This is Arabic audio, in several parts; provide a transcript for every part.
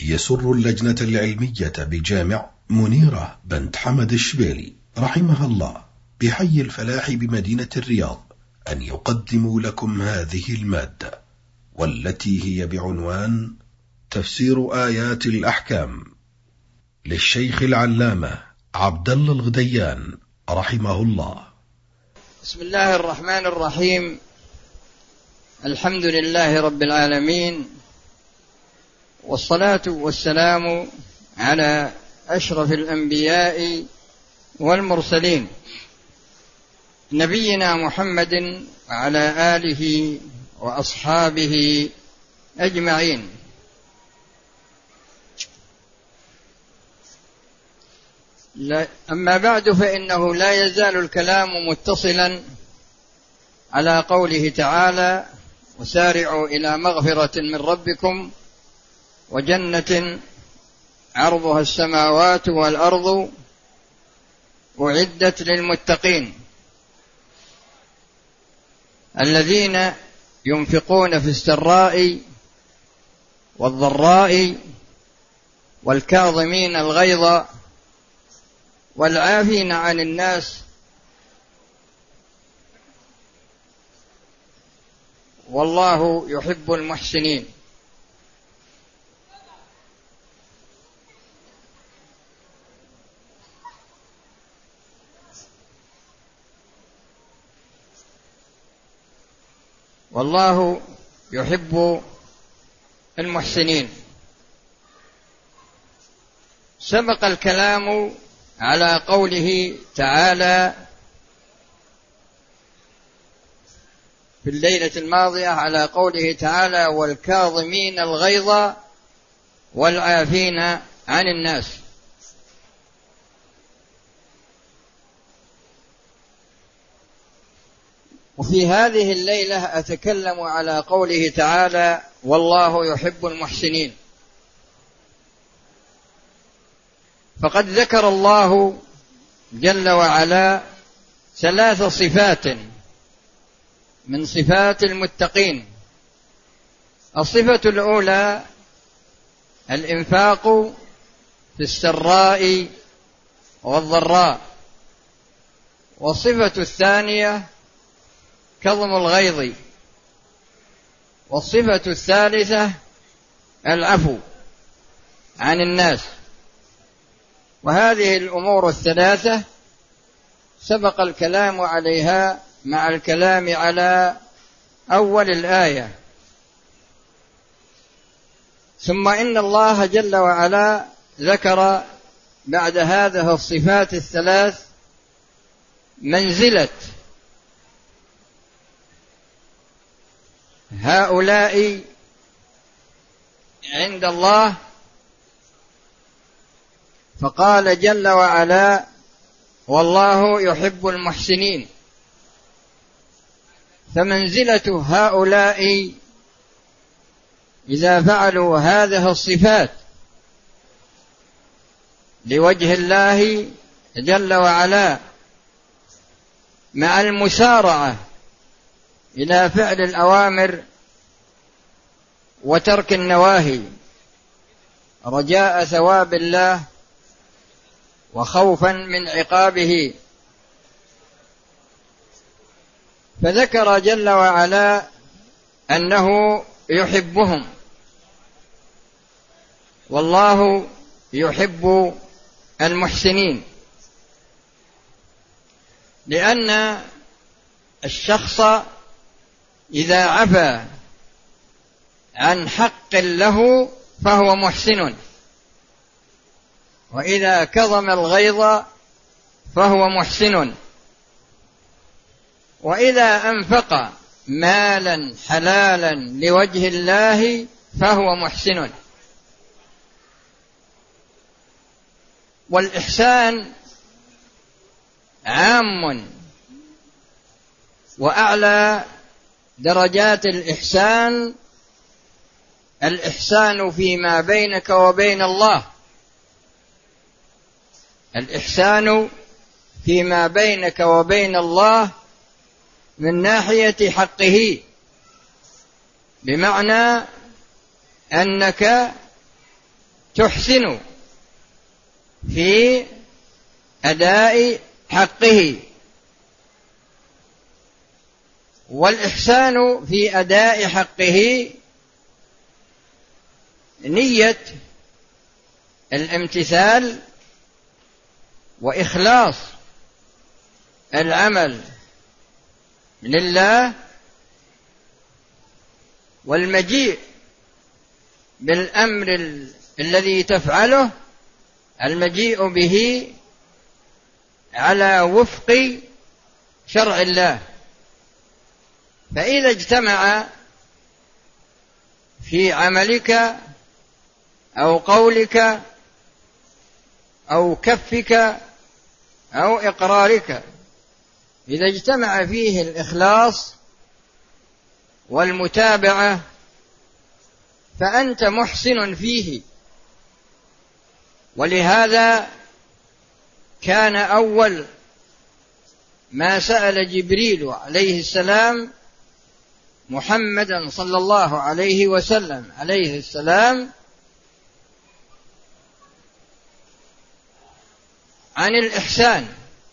يسر اللجنة العلمية بجامع منيرة بنت حمد الشبيلي رحمها الله بحي الفلاح بمدينة الرياض أن يقدموا لكم هذه المادة، والتي هي بعنوان تفسير آيات الأحكام للشيخ العلامة عبد الله الغديان رحمه الله. بسم الله الرحمن الرحيم. الحمد لله رب العالمين، والصلاة والسلام على أشرف الأنبياء والمرسلين نبينا محمد وعلى آله وأصحابه أجمعين. أما بعد، فإنه لا يزال الكلام متصلا على قوله تعالى: وسارعوا إلى مغفرة من ربكم وجنة عرضها السماوات والأرض أعدت للمتقين الذين ينفقون في السراء والضراء والكاظمين الغيظ والعافين عن الناس والله يحب المحسنين. والله يحب المحسنين. سبق الكلام على قوله تعالى في الليلة الماضية، على قوله تعالى: والكاظمين الغيظ والعافين عن الناس. وفي هذه الليلة أتكلم على قوله تعالى: والله يحب المحسنين. فقد ذكر الله جل وعلا 3 صفات من صفات المتقين. الصفة الأولى الإنفاق في السراء والضراء، والصفة الثانية كظم الغيظ، والصفة الثالثة العفو عن الناس. وهذه الأمور ال3 سبق الكلام عليها مع الكلام على أول الآية. ثم إن الله جل وعلا ذكر بعد هذه الصفات ال3 منزلة هؤلاء عند الله، فقال جل وعلا: والله يحب المحسنين. فمنزلة هؤلاء إذا فعلوا هذه الصفات لوجه الله جل وعلا مع المسارعة إلى فعل الأوامر وترك النواهي رجاء ثواب الله وخوفا من عقابه، فذكر جل وعلا أنه يحبهم. والله يحب المحسنين، لأن الشخص إذا عفا عن حق له فهو محسن، وإذا كظم الغيظ فهو محسن، وإذا أنفق مالا حلالا لوجه الله فهو محسن. والإحسان عام، وأعلى درجات الإحسان الإحسان فيما بينك وبين الله، الإحسان فيما بينك وبين الله من ناحية حقه، بمعنى أنك تحسن في أداء حقه. والإحسان في أداء حقه نية الامتثال وإخلاص العمل لله، والمجيء بالأمر الذي تفعله المجيء به على وفق شرع الله. فإذا اجتمع في عملك أو قولك أو كفك أو إقرارك، إذا اجتمع فيه الإخلاص والمتابعة فأنت محسن فيه. ولهذا كان أول ما سأل جبريل عليه السلام محمدا صلى الله عليه وسلم عليه السلام عن الإحسان،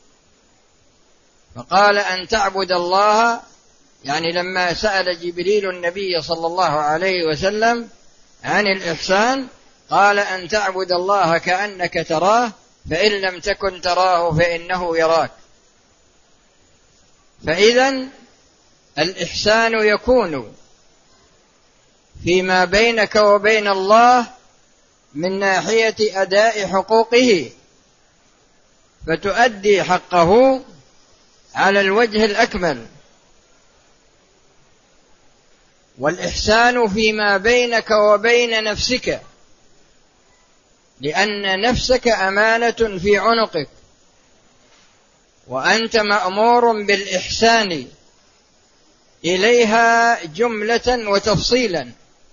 فقال أن تعبد الله، يعني لما سأل جبريل النبي صلى الله عليه وسلم عن الإحسان قال أن تعبد الله كأنك تراه فإن لم تكن تراه فإنه يراك. فإذن الإحسان يكون فيما بينك وبين الله من ناحية أداء حقوقه، فتؤدي حقه على الوجه الأكمل. والإحسان فيما بينك وبين نفسك، لأن نفسك أمانة في عنقك، وأنت مأمور بالإحسان إليها جملة وتفصيلا،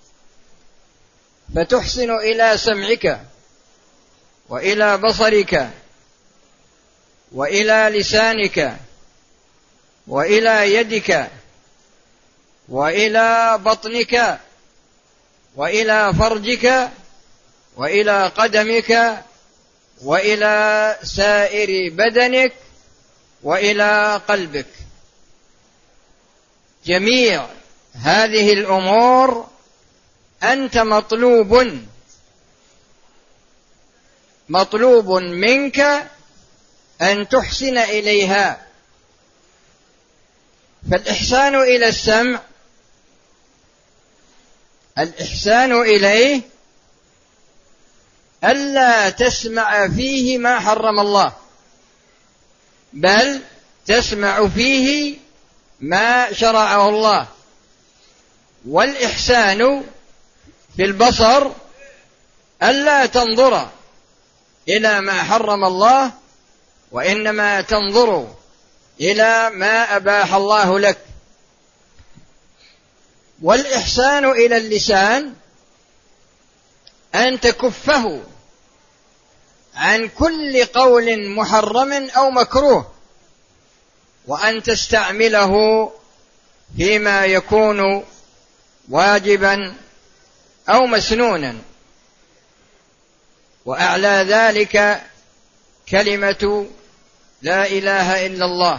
فتحسن إلى سمعك وإلى بصرك وإلى لسانك وإلى يدك وإلى بطنك وإلى فرجك وإلى قدمك وإلى سائر بدنك وإلى قلبك. جميع هذه الأمور أنت مطلوب منك أن تحسن إليها. فالإحسان إلى السمع، الإحسان إليه ألا تسمع فيه ما حرم الله، بل تسمع فيه ما شرعه الله. والإحسان في البصر ألا تنظر إلى ما حرم الله، وإنما تنظر إلى ما أباح الله لك. والإحسان إلى اللسان أن تكفه عن كل قول محرم أو مكروه، وأن تستعمله فيما يكون واجبا أو مسنونا. وأعلى ذلك كلمة لا إله إلا الله،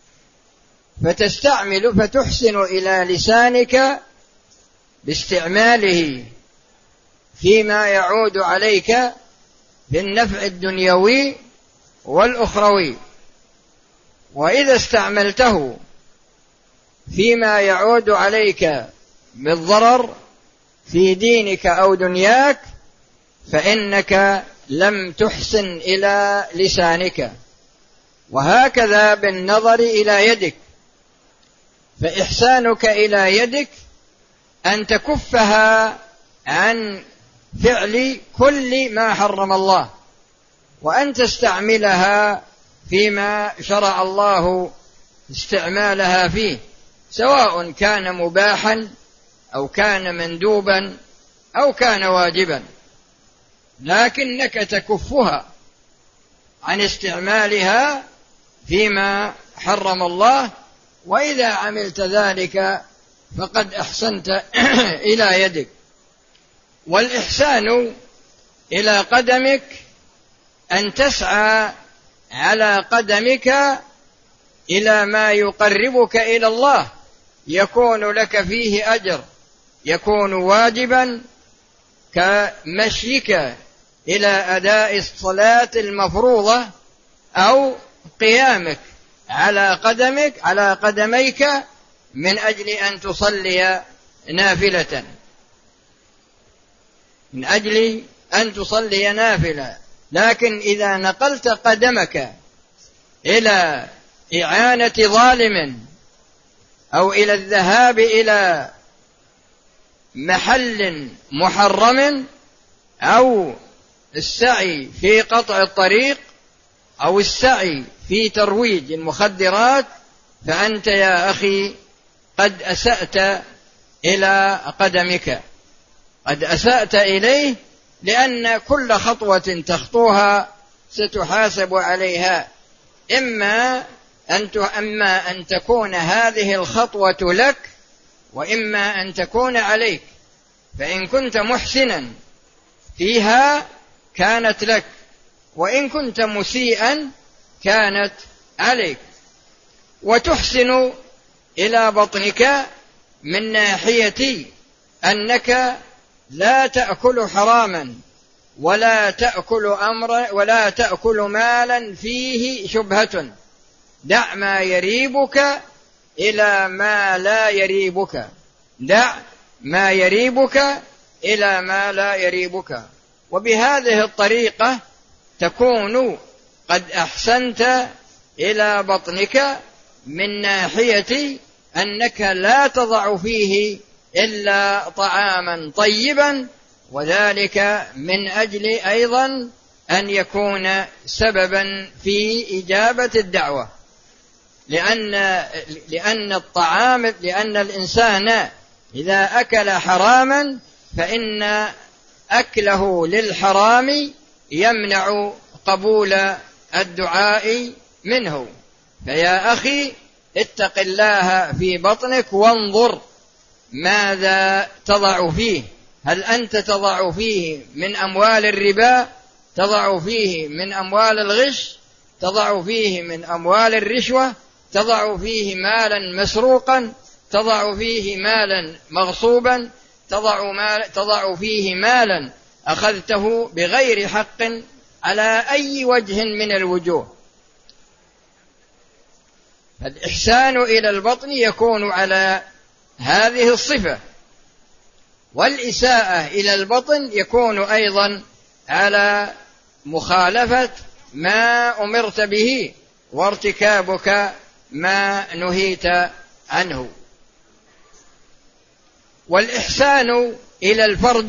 فتحسن إلى لسانك باستعماله فيما يعود عليك في النفع الدنيوي والأخروي. وإذا استعملته فيما يعود عليك بالضرر في دينك أو دنياك فإنك لم تحسن إلى لسانك. وهكذا بالنظر إلى يدك، فإحسانك إلى يدك أن تكفها عن فعل كل ما حرم الله، وأن تستعملها فيما شرع الله استعمالها فيه، سواء كان مباحا أو كان مندوبا أو كان واجبا، لكنك تكفها عن استعمالها فيما حرم الله. وإذا عملت ذلك فقد أحسنت إلى يدك. والإحسان إلى قدمك أن تسعى على قدمك إلى ما يقربك إلى الله، يكون لك فيه أجر، يكون واجبا كمشيك إلى أداء الصلاة المفروضة أو قيامك على قدميك من أجل أن تصلي نافلة، من أجل أن تصلي نافلة. لكن إذا نقلت قدمك إلى إعانة ظالم أو إلى الذهاب إلى محل محرم أو السعي في قطع الطريق أو السعي في ترويج المخدرات، فأنت يا أخي قد أسأت إلى قدمك، قد أسأت إليه، لأن كل خطوة تخطوها ستحاسب عليها، إما أن تكون هذه الخطوة لك، وإما أن تكون عليك. فإن كنت محسنا فيها كانت لك، وإن كنت مسيئا كانت عليك. وتحسن إلى بطنك من ناحية أنك لا تأكل حراما ولا تأكل مالا فيه شبهة. دع ما يريبك إلى ما لا يريبك، دع ما يريبك إلى ما لا يريبك. وبهذه الطريقة تكون قد أحسنت إلى بطنك من ناحية أنك لا تضع فيه إلا طعاما طيبا، وذلك من أجل أيضا أن يكون سببا في إجابة الدعوة، لأن الإنسان إذا أكل حراما فإن أكله للحرام يمنع قبول الدعاء منه. فيا أخي اتق الله في بطنك وانظر ماذا تضع فيه. هل أنت تضع فيه من أموال الربا، تضع فيه من أموال الغش، تضع فيه من أموال الرشوة، تضع فيه مالا مسروقا، تضع فيه مالا مغصوبا، تضع فيه مالا أخذته بغير حق على أي وجه من الوجوه. فالإحسان إلى البطن يكون على هذه الصفة، والإساءة إلى البطن يكون أيضا على مخالفة ما أمرت به وارتكابك ما نهيت عنه. والإحسان إلى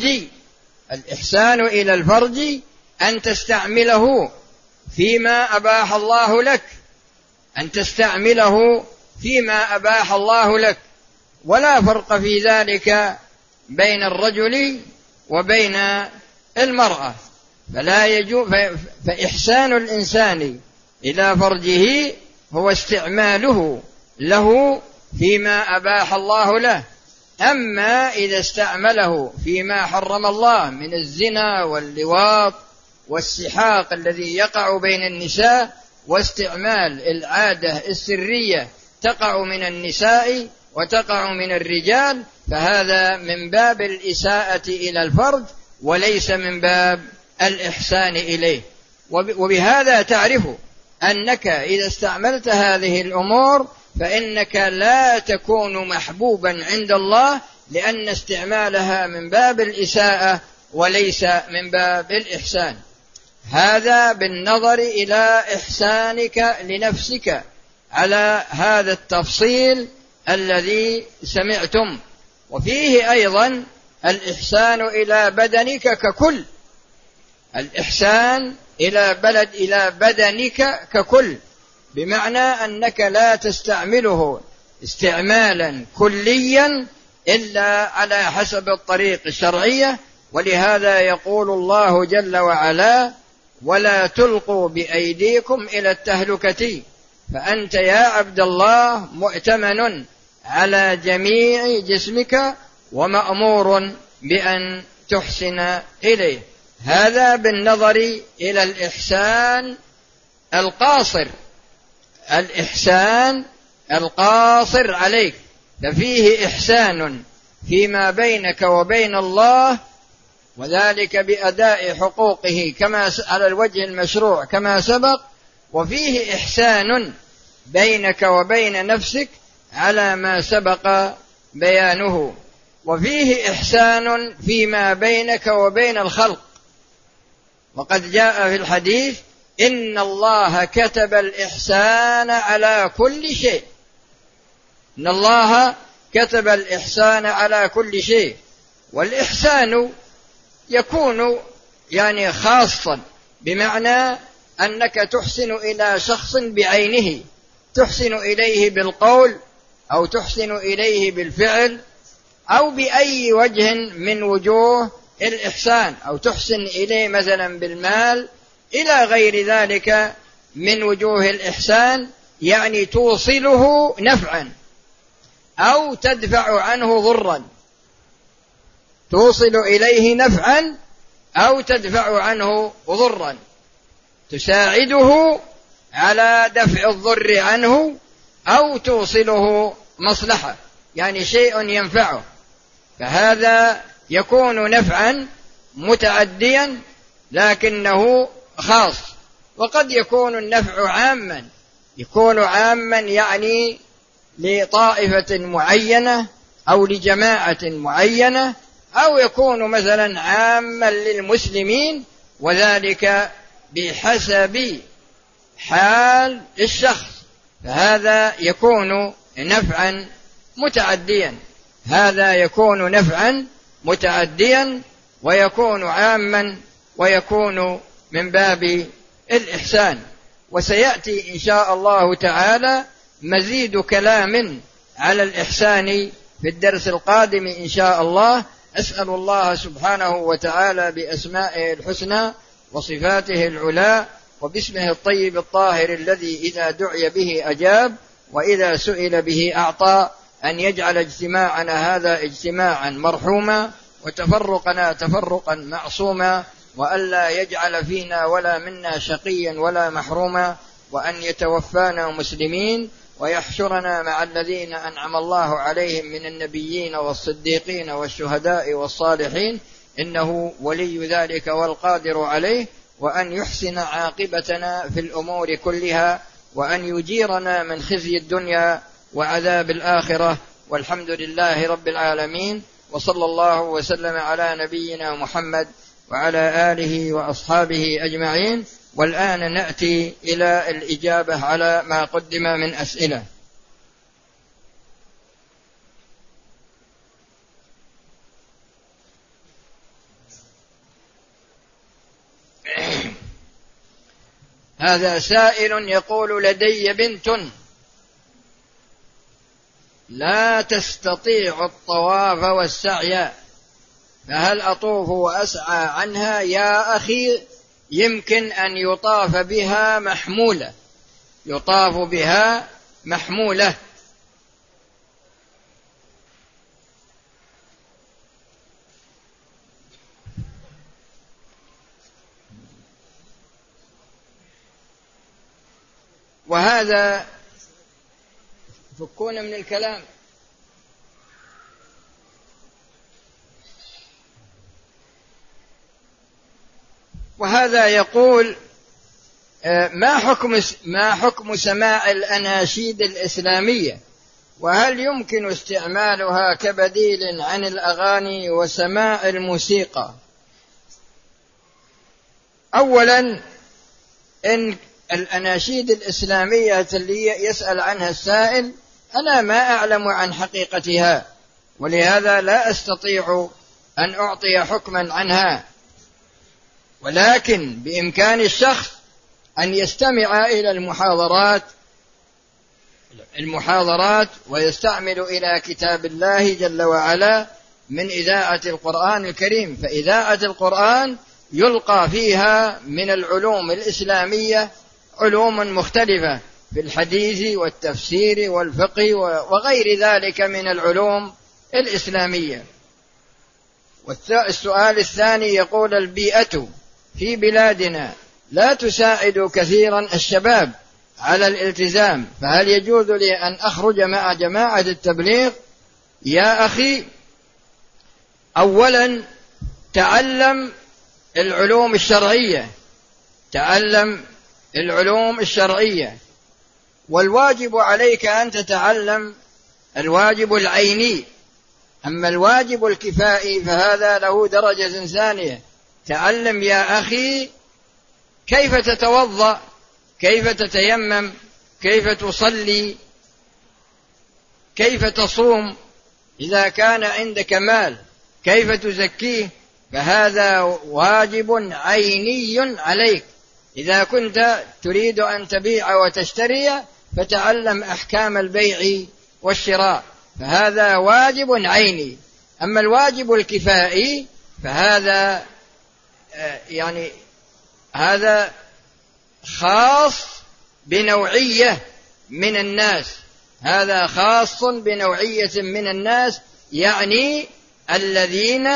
الفرج أن تستعمله فيما أباح الله لك، أن تستعمله فيما أباح الله لك، ولا فرق في ذلك بين الرجل وبين المرأة. فإحسان الإنسان إلى فرجه هو استعماله له فيما أباح الله له. أما إذا استعمله فيما حرم الله من الزنا واللواط والسحاق الذي يقع بين النساء، واستعمال العادة السرية تقع من النساء وتقع من الرجال، فهذا من باب الإساءة إلى الفرج وليس من باب الإحسان إليه. وبهذا تعرف أنك إذا استعملت هذه الأمور فإنك لا تكون محبوبا عند الله، لأن استعمالها من باب الإساءة وليس من باب الإحسان. هذا بالنظر إلى إحسانك لنفسك على هذا التفصيل الذي سمعتم. وفيه أيضا الإحسان إلى بدنك ككل، الإحسان إلى بدنك ككل، بمعنى أنك لا تستعمله استعمالا كليا إلا على حسب الطريق الشرعية. ولهذا يقول الله جل وعلا: ولا تلقوا بأيديكم إلى التهلكة. فأنت يا عبد الله مؤتمن على جميع جسمك ومأمور بأن تحسن إليه. هذا بالنظر إلى الإحسان القاصر، الإحسان القاصر عليك، ففيه إحسان فيما بينك وبين الله، وذلك بأداء حقوقه كما على الوجه المشروع كما سبق، وفيه إحسان بينك وبين نفسك على ما سبق بيانه، وفيه إحسان فيما بينك وبين الخلق. وقد جاء في الحديث: إن الله كتب الإحسان على كل شيء. إن الله كتب الإحسان على كل شيء. والإحسان يكون يعني خاصا، بمعنى أنك تحسن إلى شخص بعينه، تحسن إليه بالقول أو تحسن إليه بالفعل أو بأي وجه من وجوه الإحسان، أو تحسن إليه مثلا بالمال إلى غير ذلك من وجوه الإحسان، يعني توصله نفعا أو تدفع عنه ضرا، توصل إليه نفعا أو تدفع عنه ضرا، تساعده على دفع الضر عنه أو توصله مصلحة، يعني شيء ينفعه، فهذا يكون نفعا متعديا لكنه خاص. وقد يكون النفع عاما، يكون عاما يعني لطائفة معينة أو لجماعة معينة، أو يكون مثلا عاما للمسلمين، وذلك بحسب حال الشخص، فهذا يكون نفعا متعديا، هذا يكون نفعا متعديا ويكون عاما ويكون من باب الإحسان. وسيأتي إن شاء الله تعالى مزيد كلام على الإحسان في الدرس القادم إن شاء الله. أسأل الله سبحانه وتعالى بأسمائه الحسنى وصفاته العلى وباسمه الطيب الطاهر الذي إذا دعي به أجاب وإذا سئل به أعطى، أن يجعل اجتماعنا هذا اجتماعا مرحوما وتفرقنا تفرقا معصوما، وألا يجعل فينا ولا منا شقيا ولا محروما، وأن يتوفانا مسلمين ويحشرنا مع الذين أنعم الله عليهم من النبيين والصديقين والشهداء والصالحين، إنه ولي ذلك والقادر عليه، وأن يحسن عاقبتنا في الأمور كلها، وأن يجيرنا من خزي الدنيا وعذاب الآخرة، والحمد لله رب العالمين، وصلى الله وسلم على نبينا محمد وعلى آله وأصحابه أجمعين. والآن نأتي إلى الإجابة على ما قدم من أسئلة. هذا سائل يقول: لدي بنت لا تستطيع الطواف والسعي، فهل أطوف وأسعى عنها؟ يا أخي، يمكن أن يطاف بها محمولة، يطاف بها محمولة. وهذا فكون من الكلام. وهذا يقول: ما حكم سماع الأناشيد الإسلامية، وهل يمكن استعمالها كبديل عن الأغاني وسماع الموسيقى؟ أولا، إن الأناشيد الإسلامية اللي يسأل عنها السائل أنا ما أعلم عن حقيقتها، ولهذا لا أستطيع أن أعطي حكما عنها، ولكن بإمكان الشخص أن يستمع إلى المحاضرات ويستعمل إلى كتاب الله جل وعلا من إذاعة القرآن الكريم، فإذاعة القرآن يلقى فيها من العلوم الإسلامية علوم مختلفة في الحديث والتفسير والفقه وغير ذلك من العلوم الإسلامية. والسؤال الثاني يقول: البيئة في بلادنا لا تساعد كثيرا الشباب على الالتزام، فهل يجوز لي أن أخرج مع جماعة التبليغ؟ يا أخي، أولا تعلم العلوم الشرعية، تعلم العلوم الشرعية، والواجب عليك أن تتعلم الواجب العيني. أما الواجب الكفائي فهذا له درجة ثانية. تعلم يا أخي كيف تتوضأ، كيف تتيمم، كيف تصلي، كيف تصوم، إذا كان عندك مال كيف تزكيه، فهذا واجب عيني عليك. إذا كنت تريد أن تبيع وتشتري فتعلم أحكام البيع والشراء، فهذا واجب عيني. أما الواجب الكفائي فهذا هذا خاص بنوعية من الناس، هذا خاص بنوعية من الناس، يعني الذين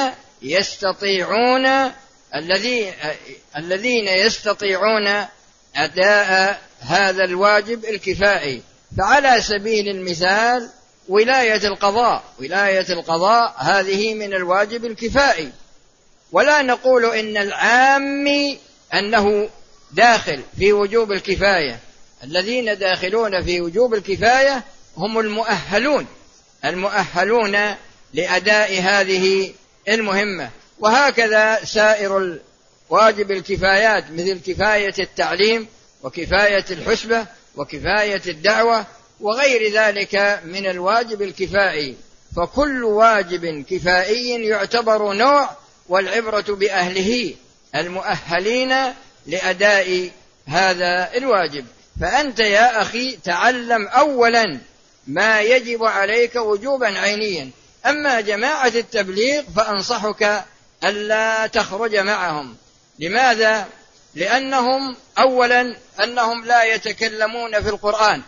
يستطيعون أداء هذا الواجب الكفائي. فعلى سبيل المثال ولاية القضاء هذه من الواجب الكفائي، ولا نقول إن العام أنه داخل في وجوب الكفاية. الذين داخلون في وجوب الكفاية هم المؤهلون لأداء هذه المهمة. وهكذا سائر واجب الكفايات مثل كفاية التعليم وكفاية الحسبة وكفاية الدعوة وغير ذلك من الواجب الكفائي. فكل واجب كفائي يعتبر نوع، والعبرة بأهله المؤهلين لأداء هذا الواجب. فأنت يا أخي تعلم أولا ما يجب عليك وجوبا عينيا. أما جماعة التبليغ فأنصحك ألا تخرج معهم. لماذا؟ لأنهم أولا أنهم لا يتكلمون في القرآن،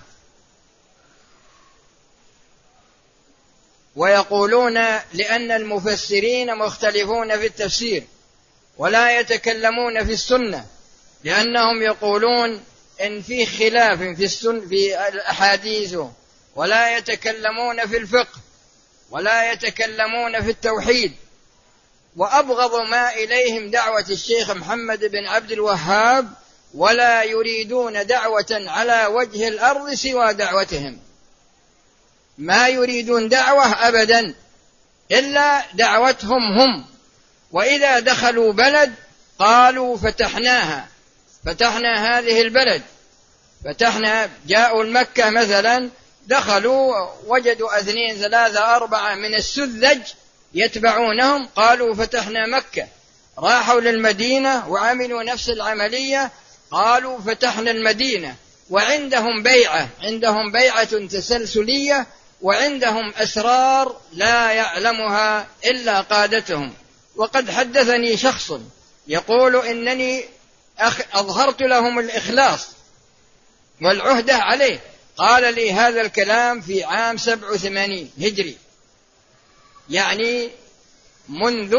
ويقولون لأن المفسرين مختلفون في التفسير، ولا يتكلمون في السنة لأنهم يقولون إن في خلاف في الأحاديث، ولا يتكلمون في الفقه، ولا يتكلمون في التوحيد. وأبغض ما إليهم دعوة الشيخ محمد بن عبد الوهاب، ولا يريدون دعوة على وجه الأرض سوى دعوتهم، ما يريدون دعوة أبدا إلا دعوتهم هم. وإذا دخلوا بلد قالوا فتحنا هذه البلد، جاءوا المكة مثلا، دخلوا وجدوا 2 3 4 من السذج يتبعونهم، قالوا فتحنا مكة. راحوا للمدينة وعملوا نفس العملية، قالوا فتحنا المدينة. وعندهم بيعة تسلسلية، وعندهم أسرار لا يعلمها إلا قادتهم. وقد حدثني شخص يقول إنني أظهرت لهم الإخلاص والعهدة عليه، قال لي هذا الكلام في عام 87 هجري، يعني منذ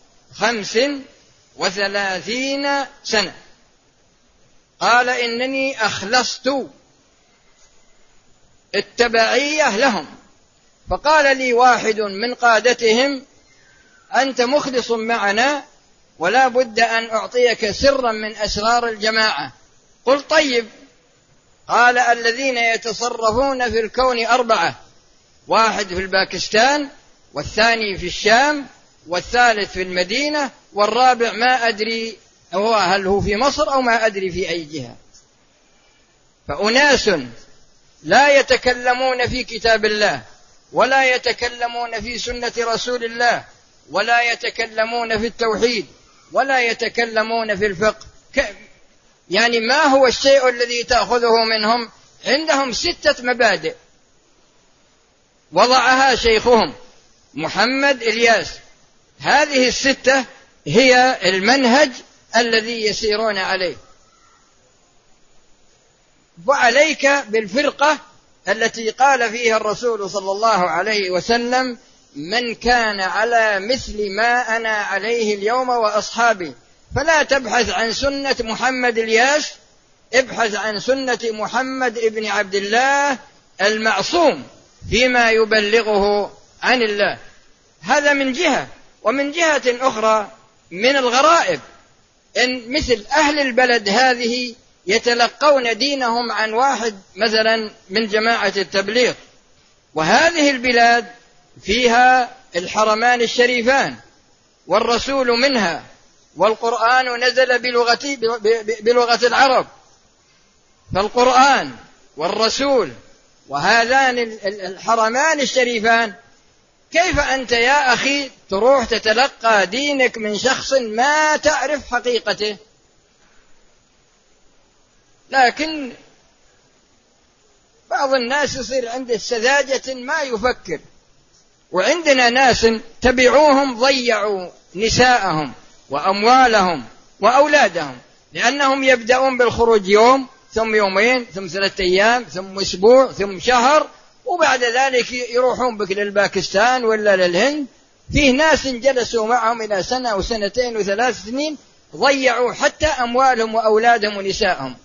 35 سنة. قال إنني أخلصت التبعية لهم. فقال لي واحد من قادتهم: أنت مخلص معنا، ولا بد أن أعطيك سرا من أسرار الجماعة. قل طيب. قال: الذين يتصرفون في الكون 4، واحد في الباكستان، والثاني في الشام، والثالث في المدينة، والرابع ما أدري هل هو في مصر أو ما أدري في أي جهة. فأناس لا يتكلمون في كتاب الله، ولا يتكلمون في سنة رسول الله، ولا يتكلمون في التوحيد، ولا يتكلمون في الفقه. يعني ما هو الشيء الذي تأخذه منهم؟ عندهم 6 مبادئ وضعها شيخهم محمد إلياس. هذه 6 هي المنهج الذي يسيرون عليه. وعليك بالفرقة التي قال فيها الرسول صلى الله عليه وسلم: من كان على مثل ما أنا عليه اليوم وأصحابي. فلا تبحث عن سنة محمد الياس، ابحث عن سنة محمد ابن عبد الله المعصوم فيما يبلغه عن الله. هذا من جهة. ومن جهة أخرى من الغرائب إن مثل أهل البلد هذه يتلقون دينهم عن واحد مثلا من جماعة التبليغ، وهذه البلاد فيها الحرمان الشريفان والرسول منها، والقرآن نزل بلغة العرب، فالقرآن والرسول وهذان الحرمان الشريفان، كيف أنت يا أخي تروح تتلقى دينك من شخص ما تعرف حقيقته؟ لكن بعض الناس يصير عنده سذاجة ما يفكر. وعندنا ناس تبعوهم ضيعوا نساءهم وأموالهم وأولادهم، لأنهم يبدأون بالخروج يوم ثم يومين ثم 3 أيام ثم أسبوع ثم شهر، وبعد ذلك يروحون بك للباكستان ولا للهند. فيه ناس جلسوا معهم إلى 1 و2 و3 سنين، ضيعوا حتى أموالهم وأولادهم ونسائهم.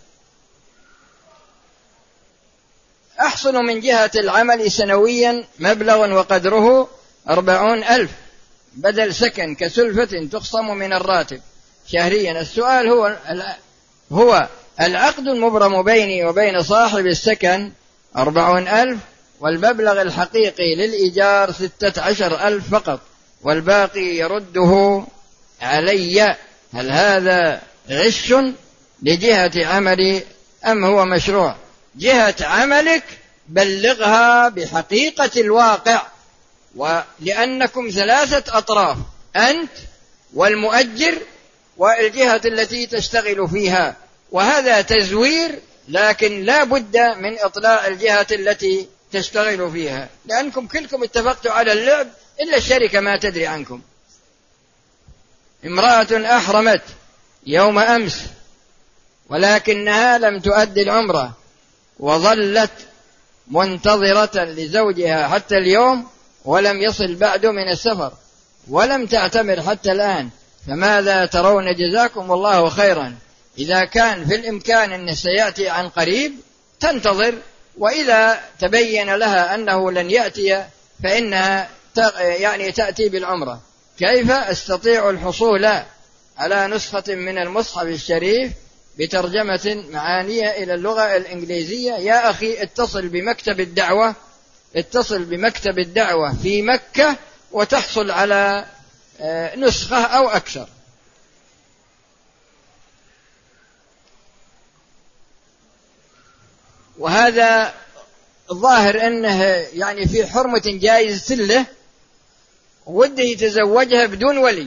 أحصل من جهة العمل سنويا مبلغ وقدره 40,000 بدل سكن كسلفة تخصم من الراتب شهريا. السؤال هو العقد المبرم بيني وبين صاحب السكن 40,000 والمبلغ الحقيقي للإيجار 16,000 فقط، والباقي يرده علي. هل هذا غش لجهة عملي أم هو مشروع؟ جهة عملك بلغها بحقيقة الواقع، ولأنكم 3 أطراف، أنت والمؤجر والجهة التي تشتغل فيها، وهذا تزوير، لكن لا بد من إطلاع الجهة التي تشتغل فيها، لأنكم كلكم اتفقتوا على اللعب إلا الشركة ما تدري عنكم. امرأة أحرمت يوم أمس ولكنها لم تؤدي العمرة، وظلت منتظرة لزوجها حتى اليوم ولم يصل بعد من السفر، ولم تعتمر حتى الآن. فماذا ترون؟ جزاكم الله خيرا. إذا كان في الإمكان أنه سيأتي عن قريب تنتظر، وإذا تبين لها أنه لن يأتي فإنها تأتي بالعمرة. كيف أستطيع الحصول على نسخة من المصحف الشريف بترجمة معانية إلى اللغة الإنجليزية؟ يا أخي اتصل بمكتب الدعوة في مكة وتحصل على نسخة أو أكثر. وهذا الظاهر أنه يعني في حرمة جائزة له، وده يتزوجها بدون ولي.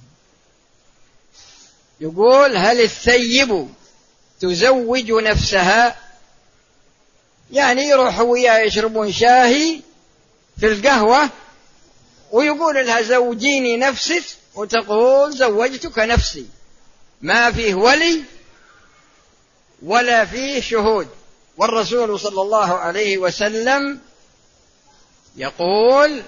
يقول: هل الثيب تزوج نفسها؟ يعني يروحوا وياه يشربون شاهي في القهوة ويقول لها زوجيني نفسك، وتقول زوجتك نفسي. ما فيه ولي ولا فيه شهود. والرسول صلى الله عليه وسلم يقول: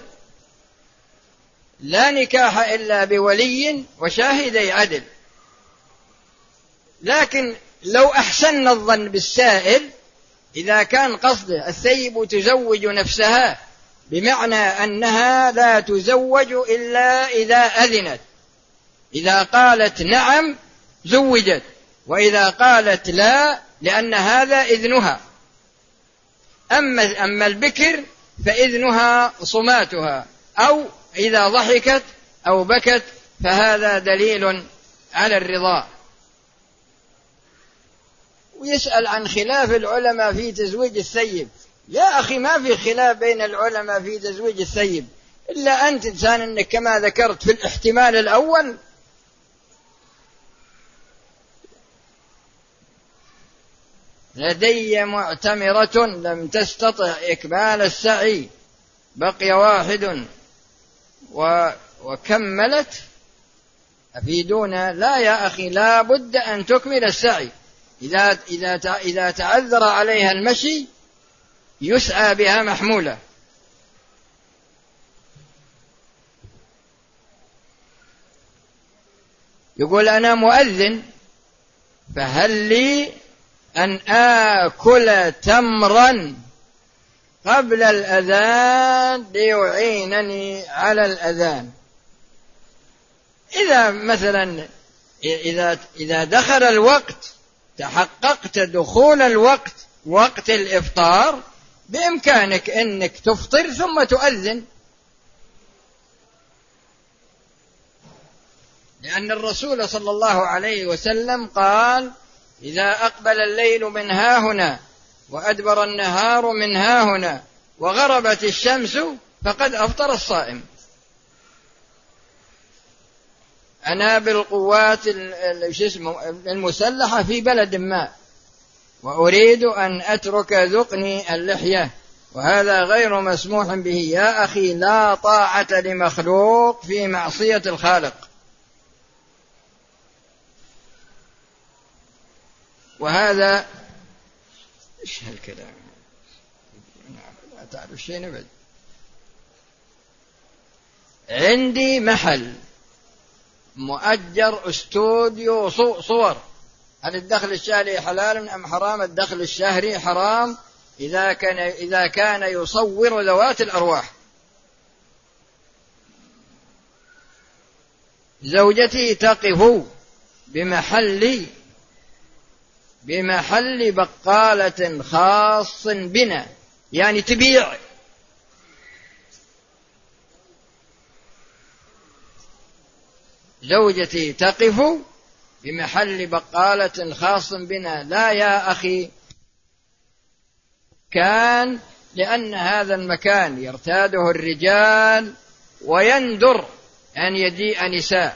لا نكاح إلا بولي وشاهدي عدل. لكن لو أحسن الظن بالسائل، إذا كان قصده الثيب تزوج نفسها بمعنى أنها لا تزوج إلا إذا أذنت، إذا قالت نعم زوجت، وإذا قالت لا لأن هذا إذنها. أما البكر فإذنها صماتها، أو إذا ضحكت أو بكت فهذا دليل على الرضا. ويسأل عن خلاف العلماء في تزويج الثيب. يا أخي ما في خلاف بين العلماء في تزويج الثيب، إلا أنت إنسان أنك كما ذكرت في الاحتمال الأول لدي معتمرة لم تستطع إكمال السعي، بقي واحد وكملت، أفيدونا. لا يا أخي، لا بد أن تكمل السعي. إذا تعذر عليها المشي يسعى بها محمولة. يقول أنا مؤذن، فهل لي أن آكل تمرا قبل الأذان ليعينني على الأذان؟ إذا مثلا إذا دخل الوقت، تحققت دخول الوقت، وقت الإفطار، بإمكانك أنك تفطر ثم تؤذن، لأن الرسول صلى الله عليه وسلم قال: إذا أقبل الليل من هاهنا وأدبر النهار من هاهنا وغربت الشمس فقد أفطر الصائم. أنا بالقوات المسلحة في بلد ما، وأريد أن أترك ذقني اللحية، وهذا غير مسموح به. يا أخي، لا طاعة لمخلوق في معصية الخالق. وهذا إيش هالكلام؟ لا تعرف شيء نبد. عندي محل مؤجر استوديو صور، هل الدخل الشهري حلال أم حرام؟ الدخل الشهري حرام إذا كان يصور ذوات الأرواح. زوجتي تقف بمحل بقالة خاص بنا، يعني تبيع. زوجتي تقف بمحل بقالة خاص بنا. لا يا أخي، كان لأن هذا المكان يرتاده الرجال ويندر أن يجيء نساء،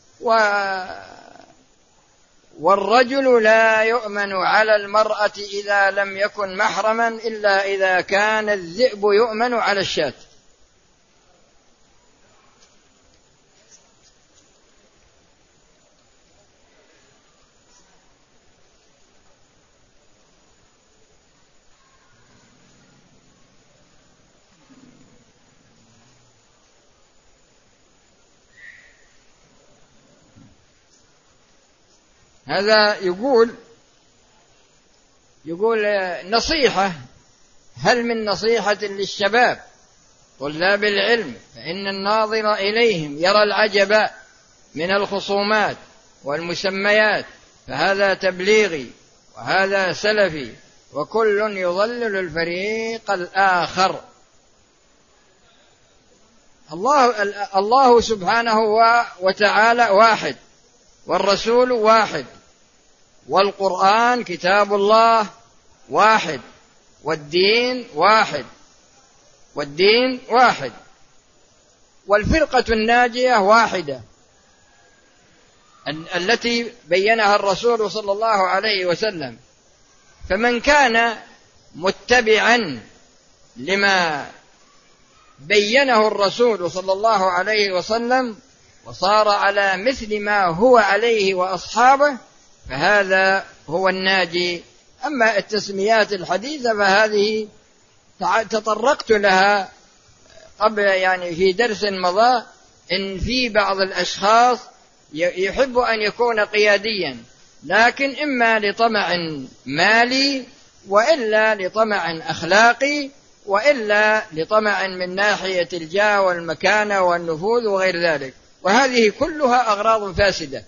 والرجل لا يؤمن على المرأة إذا لم يكن محرما إلا إذا كان الذئب يؤمن على الشاة. هذا يقول نصيحة: هل من نصيحة للشباب طلاب العلم؟ فإن الناظر إليهم يرى العجب من الخصومات والمسميات، فهذا تبليغي وهذا سلفي، وكل يضلل الفريق الآخر. الله سبحانه وتعالى واحد، والرسول واحد، والقرآن كتاب الله واحد، والدين واحد، والفرقة الناجية واحدة التي بينها الرسول صلى الله عليه وسلم. فمن كان متبعا لما بينه الرسول صلى الله عليه وسلم وصار على مثل ما هو عليه وأصحابه، فهذا هو الناجي. أما التسميات الحديثة فهذه تطرقت لها قبل، يعني في درس مضى، إن في بعض الأشخاص يحب أن يكون قياديا، لكن إما لطمع مالي، وإلا لطمع أخلاقي، وإلا لطمع من ناحية الجاه والمكانة والنفوذ وغير ذلك، وهذه كلها أغراض فاسدة.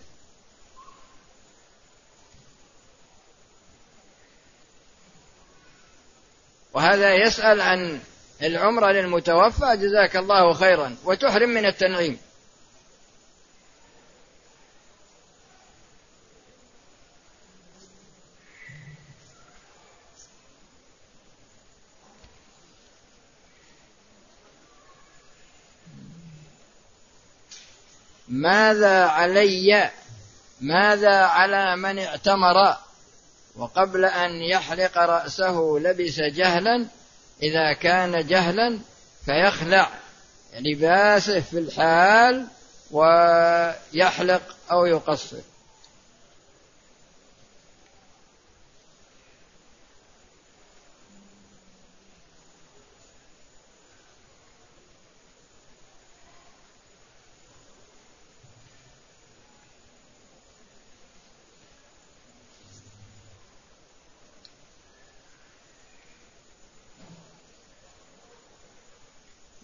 وهذا يسأل عن العمرة للمتوفى، جزاك الله خيرا، وتحرم من التنعيم. ماذا على من اعتمر وقبل أن يحلق رأسه لبس جهلا؟ إذا كان جهلا فيخلع لباسه في الحال ويحلق أو يقصر.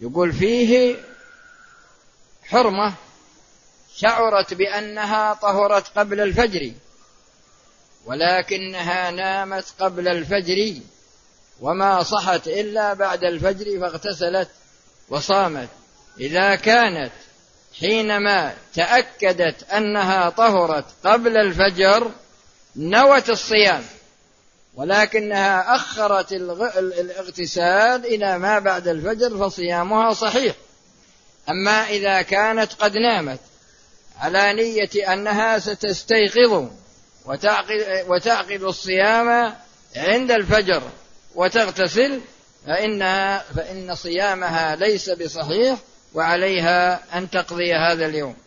يقول فيه حرمة شعرت بأنها طهرت قبل الفجر ولكنها نامت قبل الفجر وما صحت إلا بعد الفجر فاغتسلت وصامت. إذا كانت حينما تأكدت أنها طهرت قبل الفجر نوت الصيام ولكنها أخرت الاغتسال إلى ما بعد الفجر فصيامها صحيح. أما إذا كانت قد نامت على نية أنها ستستيقظ وتعقد الصيام عند الفجر وتغتسل فإن صيامها ليس بصحيح وعليها أن تقضي هذا اليوم.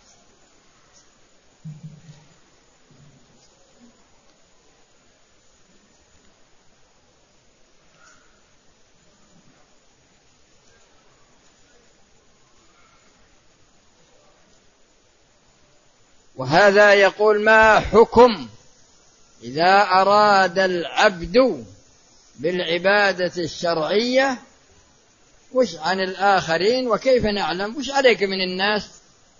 وهذا يقول ما حكم إذا أراد العبد بالعبادة الشرعية وش عن الآخرين وكيف نعلم؟ وش عليك من الناس؟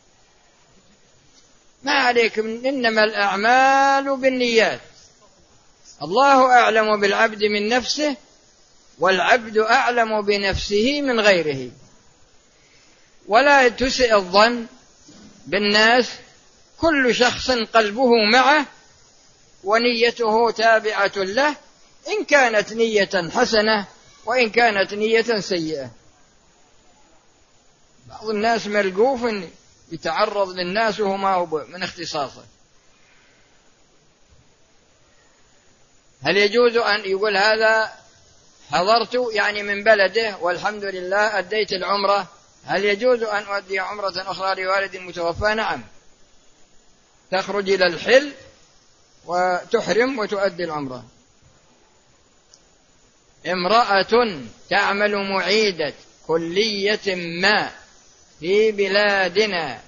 ما عليك إنما الأعمال بالنيات. الله أعلم بالعبد من نفسه والعبد أعلم بنفسه من غيره. ولا تسئ الظن بالناس، كل شخص قلبه معه ونيته تابعة له، إن كانت نية حسنة وإن كانت نية سيئة. بعض الناس ملقوف يتعرض للناس وهو ما هو من اختصاصه. هل يجوز أن يقول هذا حضرت يعني من بلده والحمد لله أديت العمرة، هل يجوز أن أؤدي عمرة أخرى لوالد متوفى؟ نعم، تخرج إلى الحل وتحرم وتؤدي العمرة. امرأة تعمل معيدة كلية ما في بلادنا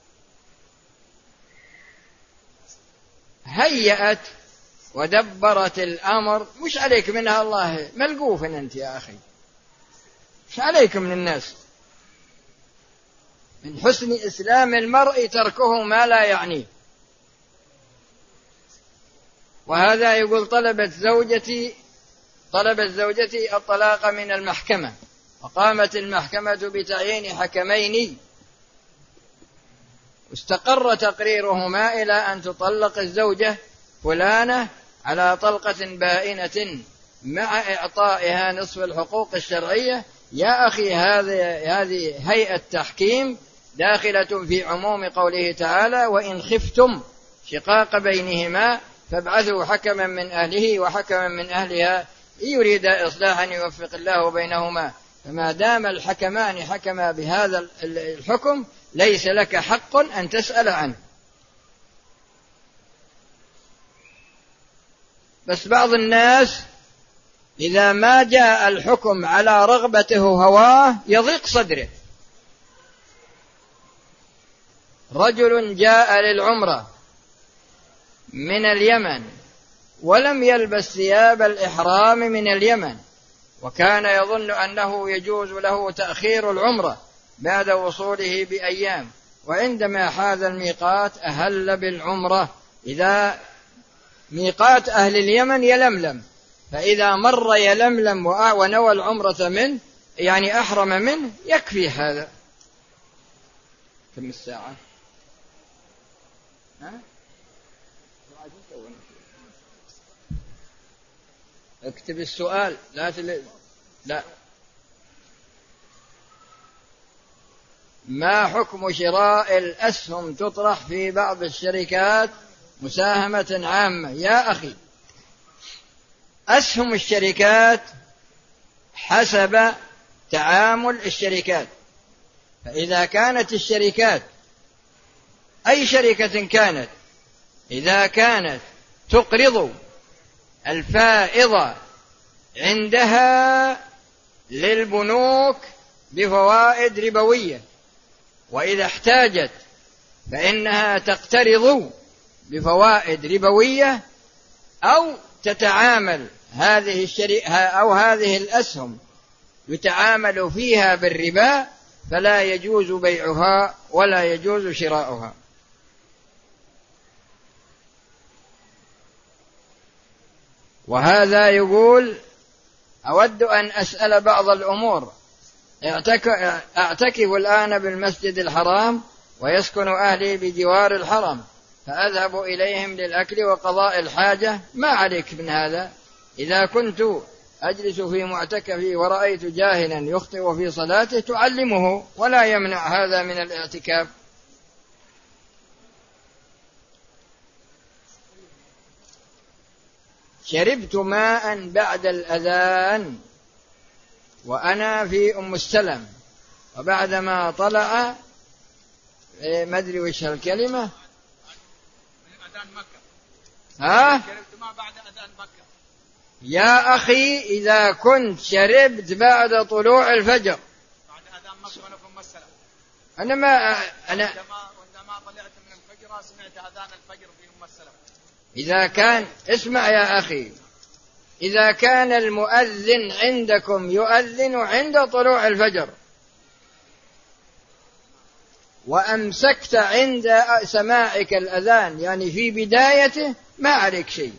هيأت ودبرت الأمر، مش عليك منها الله، ملقوف أنت يا أخي، مش عليك من الناس. من حسن إسلام المرء تركه ما لا يعنيه. وهذا يقول طلبت زوجتي الطلاق من المحكمة وقامت المحكمة بتعيين حكمين واستقر تقريرهما إلى أن تطلق الزوجة فلانة على طلقة بائنة مع إعطائها نصف الحقوق الشرعية. يا أخي هذه هيئة تحكيم داخلة في عموم قوله تعالى وإن خفتم شقاق بينهما فابعثوا حكما من أهله وحكما من أهلها إن يريد إصلاحا يوفق الله بينهما. فما دام الحكمان حكما بهذا الحكم ليس لك حق أن تسأل عنه. بس بعض الناس إذا ما جاء الحكم على رغبته هواه يضيق صدره. رجل جاء للعمرة من اليمن ولم يلبس ثياب الإحرام من اليمن، وكان يظن أنه يجوز له تأخير العمرة بعد وصوله بأيام، وعندما حاز الميقات أهل بالعمرة. إذا ميقات أهل اليمن يلملم، فإذا مر يلملم ونوى العمرة منه يعني أحرم منه يكفي هذا. كم الساعة؟ اكتب السؤال لا. ما حكم شراء الأسهم تطرح في بعض الشركات مساهمة عامة؟ يا أخي أسهم الشركات حسب تعامل الشركات، فإذا كانت الشركات أي شركة كانت إذا كانت تقرض الفائضة عندها للبنوك بفوائد ربوية، وإذا احتاجت فإنها تقترض بفوائد ربوية أو تتعامل هذه الشركة أو هذه الأسهم يتعامل فيها بالربا فلا يجوز بيعها ولا يجوز شراؤها. وهذا يقول: أود أن أسأل بعض الأمور، أعتكف الآن بالمسجد الحرام ويسكن أهلي بجوار الحرم، فأذهب إليهم للأكل وقضاء الحاجة، ما عليك من هذا؟ إذا كنت أجلس في معتكفي ورأيت جاهلا يخطئ في صلاته تعلمه، ولا يمنع هذا من الاعتكاف. شربت ماء بعد الأذان وأنا في أم السلم، وبعدما طلع ما أدري وش الكلمة. شربت ماء بعد أذان مكة. يا أخي إذا كنت شربت بعد طلوع الفجر بعد أذان مكة وأنا في أم السلم، أنا عندما طلعت من الفجر سمعت أذان الفجر في أم السلم. إذا كان، اسمع يا أخي، إذا كان المؤذن عندكم يؤذن عند طلوع الفجر وأمسكت عند سماعك الأذان يعني في بدايته، ما عليك شيء.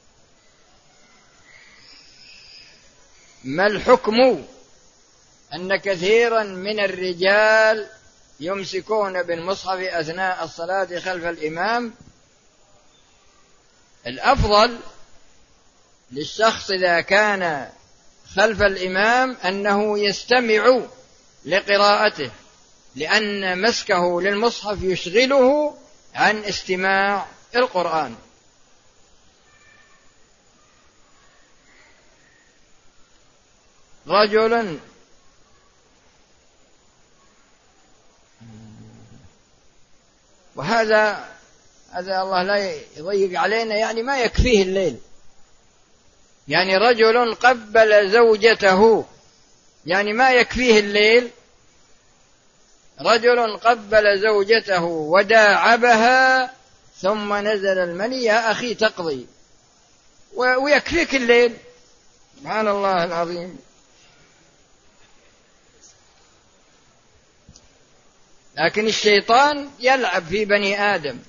ما الحكم أن كثيرا من الرجال يمسكون بالمصحف أثناء الصلاة خلف الإمام؟ الأفضل للشخص إذا كان خلف الإمام أنه يستمع لقراءته، لأن مسكه للمصحف يشغله عن استماع القرآن. رجل وهذا الله لا يضيق علينا، يعني ما يكفيه الليل. يعني رجل قبل زوجته، يعني ما يكفيه الليل. رجل قبل زوجته وداعبها ثم نزل المني، يا أخي تقضي ويكفيك الليل. سبحان الله العظيم. لكن الشيطان يلعب في بني آدم.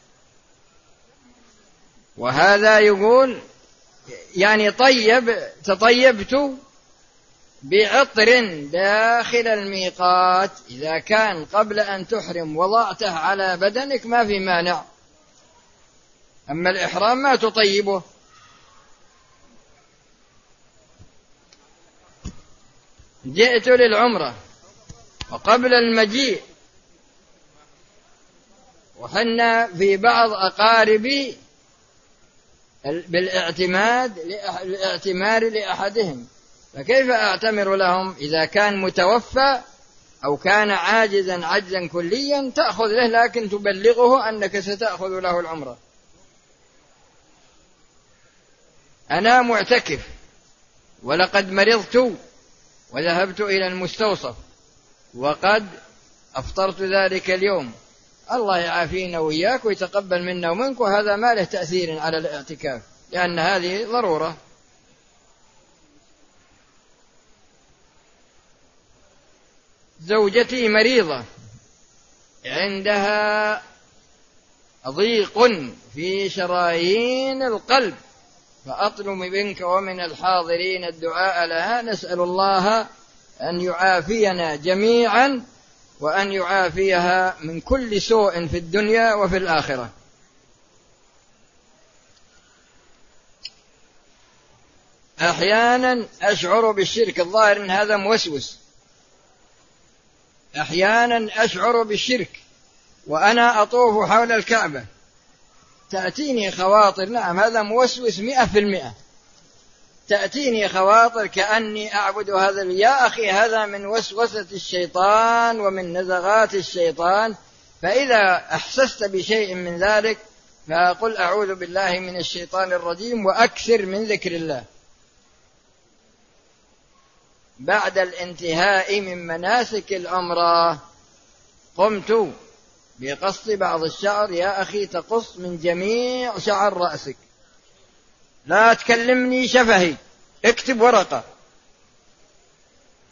وهذا يقول يعني تطيبت بعطر داخل الميقات، إذا كان قبل أن تحرم وضعته على بدنك ما في مانع، أما الإحرام ما تطيبه. جئت للعمرة وقبل المجيء وحنا في بعض أقاربي بالاعتمار لأحدهم، فكيف أعتمر لهم إذا كان متوفى أو كان عاجزا عجزا كليا؟ تأخذ له لكن تبلغه أنك ستأخذ له العمرة. أنا معتكف ولقد مرضت وذهبت إلى المستوصف وقد أفطرت ذلك اليوم، الله يعافينا وإياك ويتقبل منا ومنك، وهذا ما له تأثير على الاعتكاف لأن هذه ضرورة. زوجتي مريضة عندها ضيق في شرايين القلب، فأطلب منك ومن الحاضرين الدعاء لها، نسأل الله أن يعافينا جميعا وأن يعافيها من كل سوء في الدنيا وفي الآخرة. أحيانا أشعر بالشرك، الظاهر أن هذا موسوس. أحيانا أشعر بالشرك وأنا أطوف حول الكعبة، تأتيني خواطر، نعم هذا موسوس 100%، تأتيني خواطر كأني أعبد هذا. يا أخي هذا من وسوسة الشيطان ومن نزغات الشيطان، فإذا أحسست بشيء من ذلك فقل أعوذ بالله من الشيطان الرجيم وأكثر من ذكر الله. بعد الانتهاء من مناسك العمرة قمت بقص بعض الشعر، يا أخي تقص من جميع شعر رأسك، لا تكلمني شفهي، اكتب ورقة.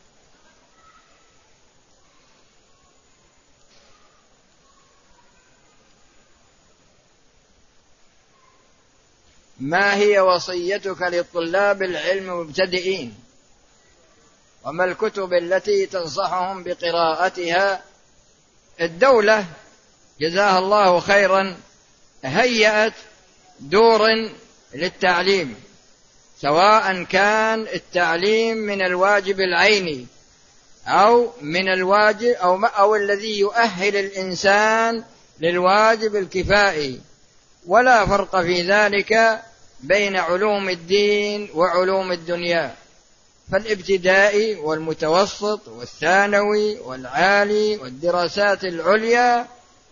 ما هي وصيتك لطلاب العلم المبتدئين؟ وما الكتب التي تنصحهم بقراءتها؟ الدولة جزاها الله خيرا هيأت دور للتعليم، سواء كان التعليم من الواجب العيني أو من الواجب أو الذي يؤهل الإنسان للواجب الكفائي، ولا فرق في ذلك بين علوم الدين وعلوم الدنيا. فالابتدائي والمتوسط والثانوي والعالي والدراسات العليا،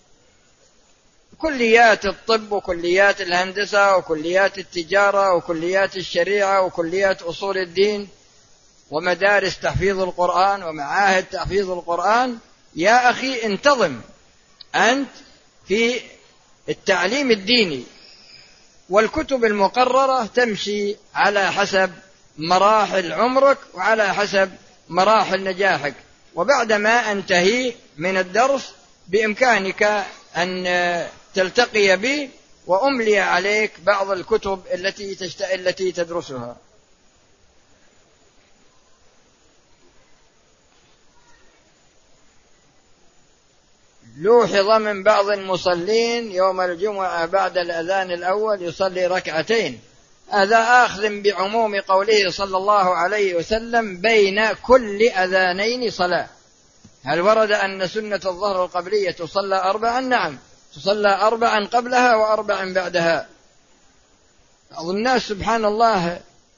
كليات الطب وكليات الهندسة وكليات التجارة وكليات الشريعة وكليات أصول الدين ومدارس تحفيظ القرآن ومعاهد تحفيظ القرآن، يا أخي انتظم أنت في التعليم الديني، والكتب المقررة تمشي على حسب مراحل عمرك وعلى حسب مراحل نجاحك. وبعدما أنتهي من الدرس بإمكانك أن تلتقي بي وأملي عليك بعض الكتب التي تدرسها. لوحظ من بعض المصلين يوم الجمعة بعد الأذان الأول يصلي ركعتين، هذا آخذ بعموم قوله صلى الله عليه وسلم بين كل أذانين صلاة. هل ورد أن سنة الظهر القبلية تصلى 4؟ نعم، تصلى 4 قبلها و4 بعدها. بعض الناس سبحان الله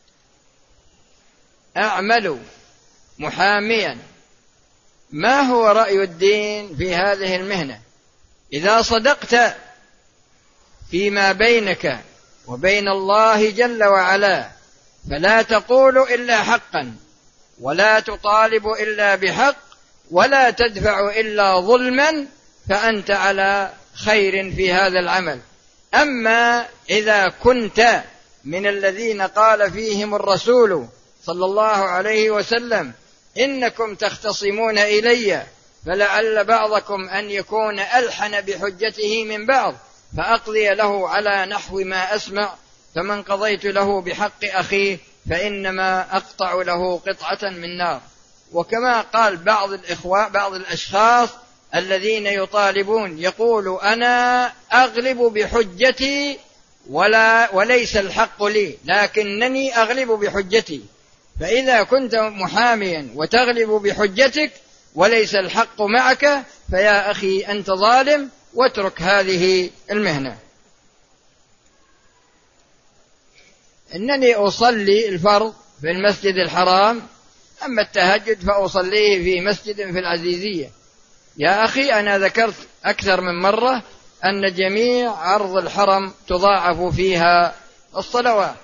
أعملوا محاميا. ما هو رأي الدين في هذه المهنة؟ إذا صدقت فيما بينك وبين الله جل وعلا فلا تقول إلا حقا، ولا تطالب إلا بحق، ولا تدفع إلا ظلما، فأنت على خير في هذا العمل. أما إذا كنت من الذين قال فيهم الرسول صلى الله عليه وسلم إنكم تختصمون إلي فلعل بعضكم أن يكون ألحن بحجته من بعض، فأقضي له على نحو ما أسمع، فمن قضيت له بحق أخيه فإنما أقطع له قطعة من نار. وكما قال بعض الأشخاص الذين يطالبون، يقول أنا أغلب بحجتي وليس الحق لي، لكنني أغلب بحجتي. فإذا كنت محاميا وتغلب بحجتك وليس الحق معك فيا أخي أنت ظالم، واترك هذه المهنة. إنني أصلي الفرض في المسجد الحرام، أما التهجد فأصليه في مسجد في العزيزية. يا أخي أنا ذكرت أكثر من مرة أن جميع أرض الحرم تضاعف فيها الصلوات.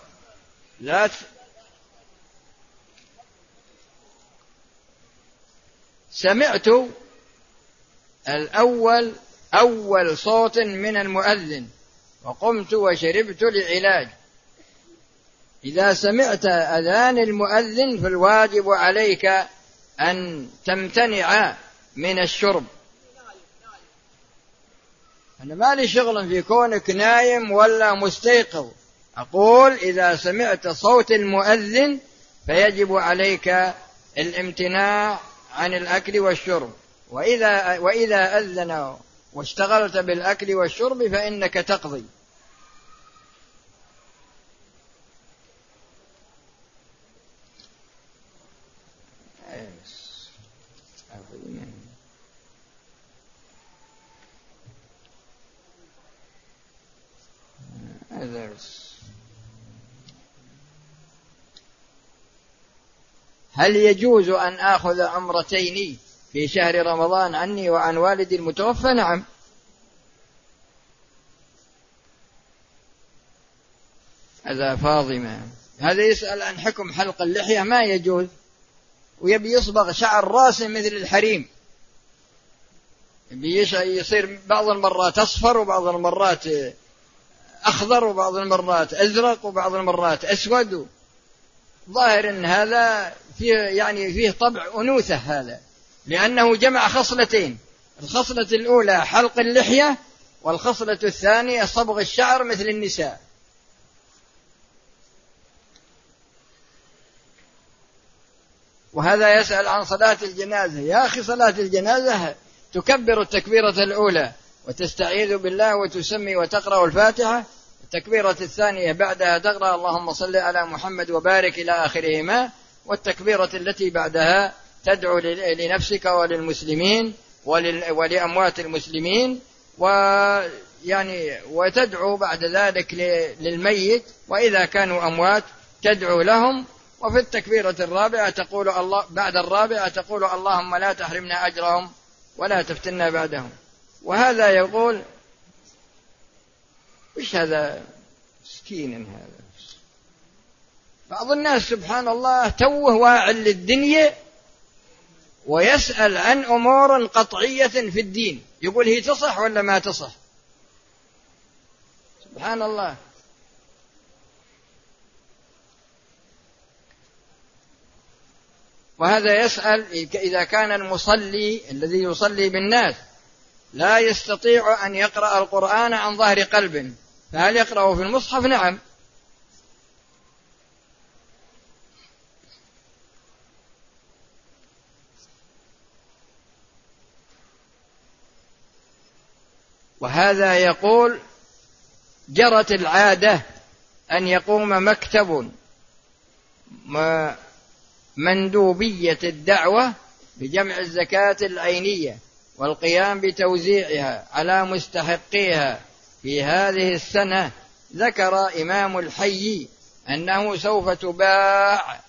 سمعت أول صوت من المؤذن وقمت وشربت لعلاج. إذا سمعت أذان المؤذن فالواجب عليك أن تمتنع من الشرب. أنا ما لي شغل في كونك نايم ولا مستيقظ، أقول إذا سمعت صوت المؤذن فيجب عليك الامتناع عن الأكل والشرب، وإذا أذن واشتغلت بالأكل والشرب فإنك تقضي. هل يجوز أن آخذ عمرتين في شهر رمضان عني وعن والدي المتوفى؟ نعم. هذا فاضمة، هذا يسأل عن حكم حلق اللحية، ما يجوز، ويبي يصبغ شعر راسه مثل الحريم، يصير بعض المرات أصفر وبعض المرات أخضر وبعض المرات أزرق وبعض المرات أسود. ظاهر أن هذا فيه طبع أنوثة، هذا لأنه جمع خصلتين، الخصلة الأولى حلق اللحية والخصلة الثانية صبغ الشعر مثل النساء. وهذا يسأل عن صلاة الجنازة. يا أخي صلاة الجنازة تكبر التكبيرة الأولى وتستعيذ بالله وتسمي وتقرأ الفاتحة، التكبيرة الثانية بعدها تقرأ اللهم صل على محمد وبارك إلى آخرهما، والتكبيرة التي بعدها تدعو لنفسك وللمسلمين ولأموات المسلمين، وتدعو بعد ذلك للميت، وإذا كانوا أموات تدعو لهم. وفي التكبيرة الرابعة تقول بعد الرابعة تقول اللهم لا تحرمنا أجرهم ولا تفتنا بعدهم. وهذا يقول وش هذا مسكين هذا. بعض الناس سبحان الله توه واعٍ للدنيا ويسأل عن أمور قطعية في الدين، يقول هي تصح ولا ما تصح. سبحان الله. وهذا يسأل إذا كان المصلي الذي يصلي بالناس لا يستطيع أن يقرأ القرآن عن ظهر قلب، فهل يقرأه في المصحف؟ نعم. وهذا يقول جرت العادة أن يقوم مكتب مندوبية الدعوة بجمع الزكاة العينية والقيام بتوزيعها على مستحقيها في هذه السنة. ذكر إمام الحي أنه سوف تباع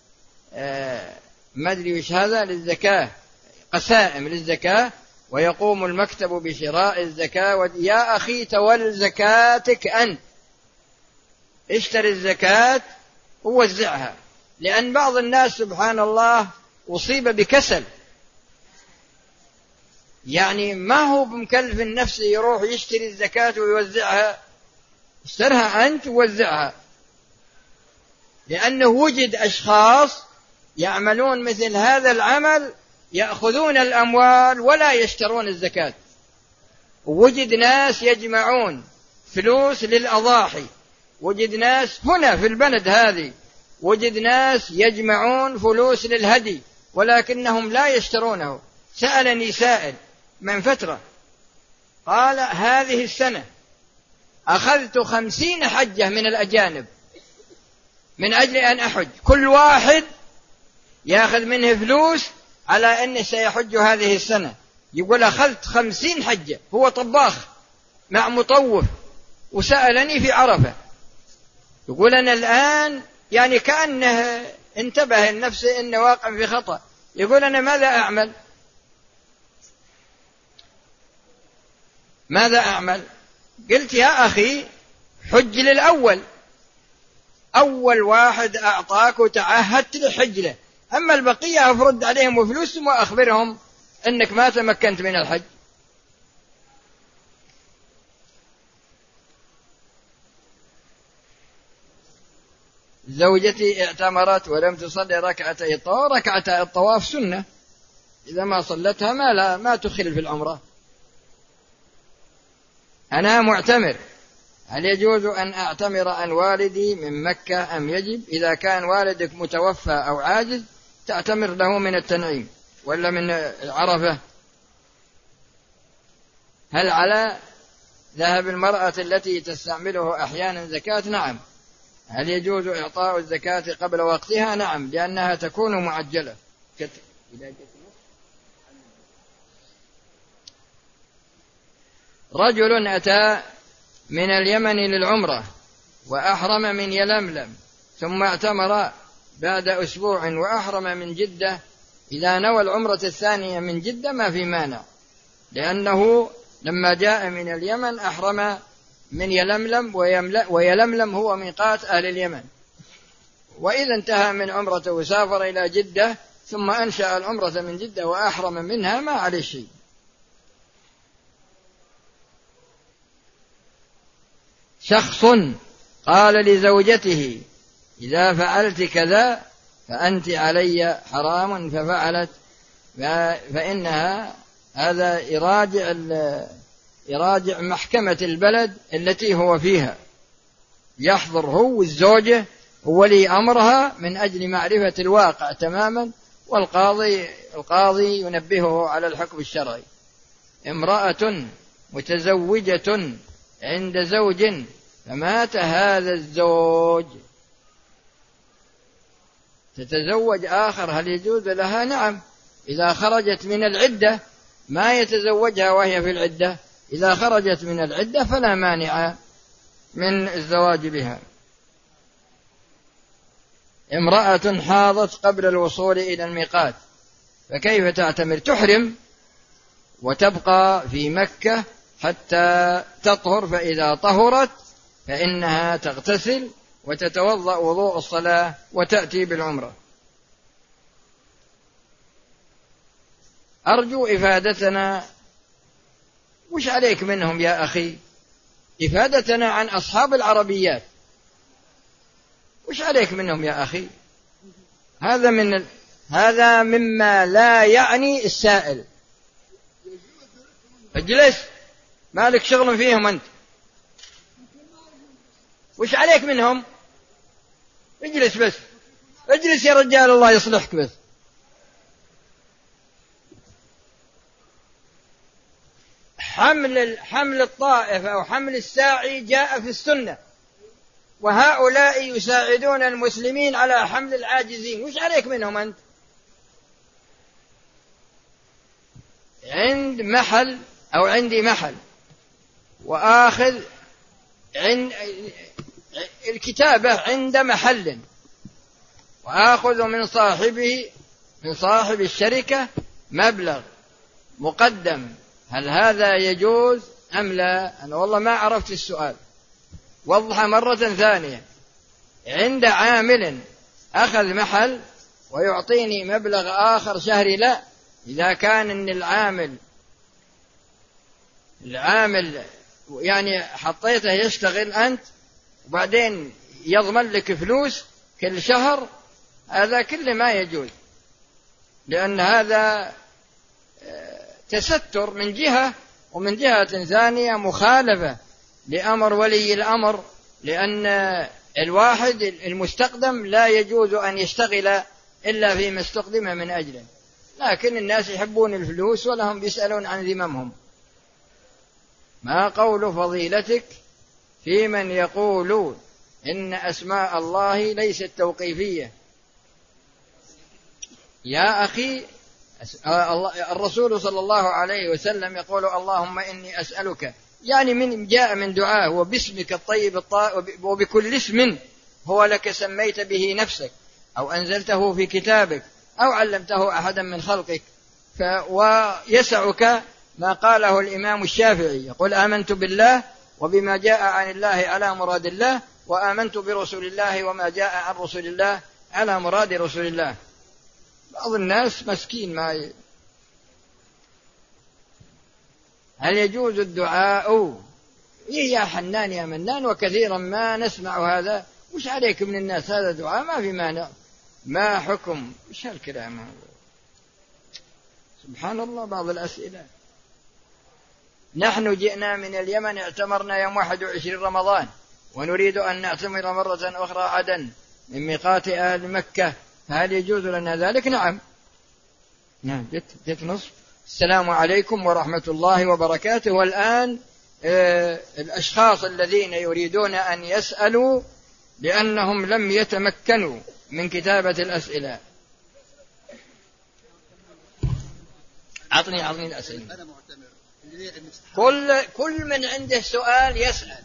ما أدري وش هذا للزكاة، قسائم للزكاة، ويقوم المكتب بشراء الزكاة. يا أخي تول زكاتك أنت، اشتري الزكاة ووزعها، لأن بعض الناس سبحان الله أصيب بكسل، يعني ما هو بمكلف النفس يروح يشتري الزكاة ويوزعها، اشترها أنت ووزعها، لأنه وجد أشخاص يعملون مثل هذا العمل يأخذون الأموال ولا يشترون الزكاة. ووجد ناس يجمعون فلوس للأضاحي، وجد ناس هنا في البلد هذه وجد ناس يجمعون فلوس للهدي ولكنهم لا يشترونه. سألني سائل من فترة قال هذه السنة أخذت 50 حجة من الأجانب من أجل أن أحج، كل واحد يأخذ منه فلوس على أنه سيحج هذه السنة. يقول أخذت 50 حجة، هو طباخ مع مطوف، وسألني في عرفة يقول أنا الآن يعني كأنه انتبه لنفسه أنه واقع في خطأ، يقول أنا ماذا أعمل؟ قلت يا أخي حج للأول، أول واحد أعطاك وتعهدت لحج له، أما البقية أفرد عليهم فلوسهم وأخبرهم أنك ما تمكنت من الحج. زوجتي اعتمرت ولم تصلي ركعتي الطواف، ركعتي الطواف سنة، إذا ما صلتها ما تخل في العمرة. أنا معتمر، هل يجوز أن أعتمر عن والدي من مكة أم يجب؟ إذا كان والدك متوفى أو عاجز تعتمر له من التنعيم ولا من عرفة. هل على ذهب المرأة التي تستعمله أحيانا زكاة؟ نعم. هل يجوز إعطاء الزكاة قبل وقتها؟ نعم، لأنها تكون معجلة. رجل أتى من اليمن للعمرة وأحرم من يلملم ثم اعتمر بعد أسبوع وأحرم من جدة، إذا نوى العمرة الثانية من جدة ما في مانع، لأنه لما جاء من اليمن أحرم من يلملم، ويلملم هو ميقات أهل اليمن. وإذا انتهى من عمرته وسافر إلى جدة ثم أنشأ العمرة من جدة وأحرم منها ما عليه شيء. شخص قال لزوجته إذا فعلت كذا فأنت علي حرام ففعلت، فإنها هذا يراجع محكمة البلد التي هو فيها، يحضر هو والزوجة وولي أمرها من أجل معرفة الواقع تماما، والقاضي ينبهه على الحكم الشرعي. امرأة متزوجة عند زوج فمات هذا الزوج، تتزوج آخر، هل يجوز لها؟ نعم، إذا خرجت من العدة، ما يتزوجها وهي في العدة، إذا خرجت من العدة فلا مانع من الزواج بها. امرأة حاضت قبل الوصول إلى الميقات فكيف تعتمر؟ تحرم وتبقى في مكة حتى تطهر، فإذا طهرت فإنها تغتسل وتتوضأ وضوء الصلاة وتأتي بالعمرة. أرجو إفادتنا، وش عليك منهم يا أخي؟ إفادتنا عن أصحاب العربيات، وش عليك منهم يا أخي؟ هذا مما لا يعني السائل. اجلس، مالك شغل فيهم أنت، وش عليك منهم؟ اجلس بس، اجلس يا رجال، الله يصلحك بس. حمل الطائف أو حمل الساعي جاء في السنة، وهؤلاء يساعدون المسلمين على حمل العاجزين، وش عليك منهم أنت؟ عندي محل وآخذ الكتابة عند محل، وآخذ من صاحب الشركة مبلغ مقدم، هل هذا يجوز أم لا؟ أنا والله ما عرفت السؤال، وضح مرة ثانية. عند عامل أخذ محل ويعطيني مبلغ آخر شهري، لا. إذا كان إن العامل يعني حطيته يشتغل أنت وبعدين يضمن لك فلوس كل شهر، هذا كله ما يجوز، لأن هذا تستر من جهة، ومن جهة ثانية مخالفة لأمر ولي الأمر، لأن الواحد المستقدم لا يجوز أن يشتغل إلا فيما استقدم من أجله، لكن الناس يحبون الفلوس ولهم يسألون عن ذممهم. ما قول فضيلتك في من يقول إن أسماء الله ليست توقيفية؟ يا أخي، الرسول صلى الله عليه وسلم يقول اللهم إني أسألك، يعني من جاء من دعاء وباسمك الطيب وبكل اسم هو لك سميت به نفسك أو أنزلته في كتابك أو علمته أحدا من خلقك، ويسعك ما قاله الإمام الشافعي، يقول آمنت بالله وبما جاء عن الله على مراد الله، وآمنت برسول الله وما جاء عن رسول الله على مراد رسول الله. بعض الناس مسكين ما هل يجوز الدعاء؟ يا حنان يا منان، وكثيرا ما نسمع هذا، وش عليك من الناس؟ هذا دعاء ما في مانع، ما حكم؟ وش هالكلام هذا؟ سبحان الله. بعض الأسئلة، نحن جئنا من اليمن، اعتمرنا يوم 21 رمضان، ونريد أن نعتمر مرة أخرى عدن من ميقات أهل مكة، فهل يجوز لنا ذلك؟ نعم. جت نصف. السلام عليكم ورحمة الله وبركاته. والآن الأشخاص الذين يريدون أن يسألوا لأنهم لم يتمكنوا من كتابة الأسئلة، أعطني الأسئلة. كل من عنده سؤال يسأل.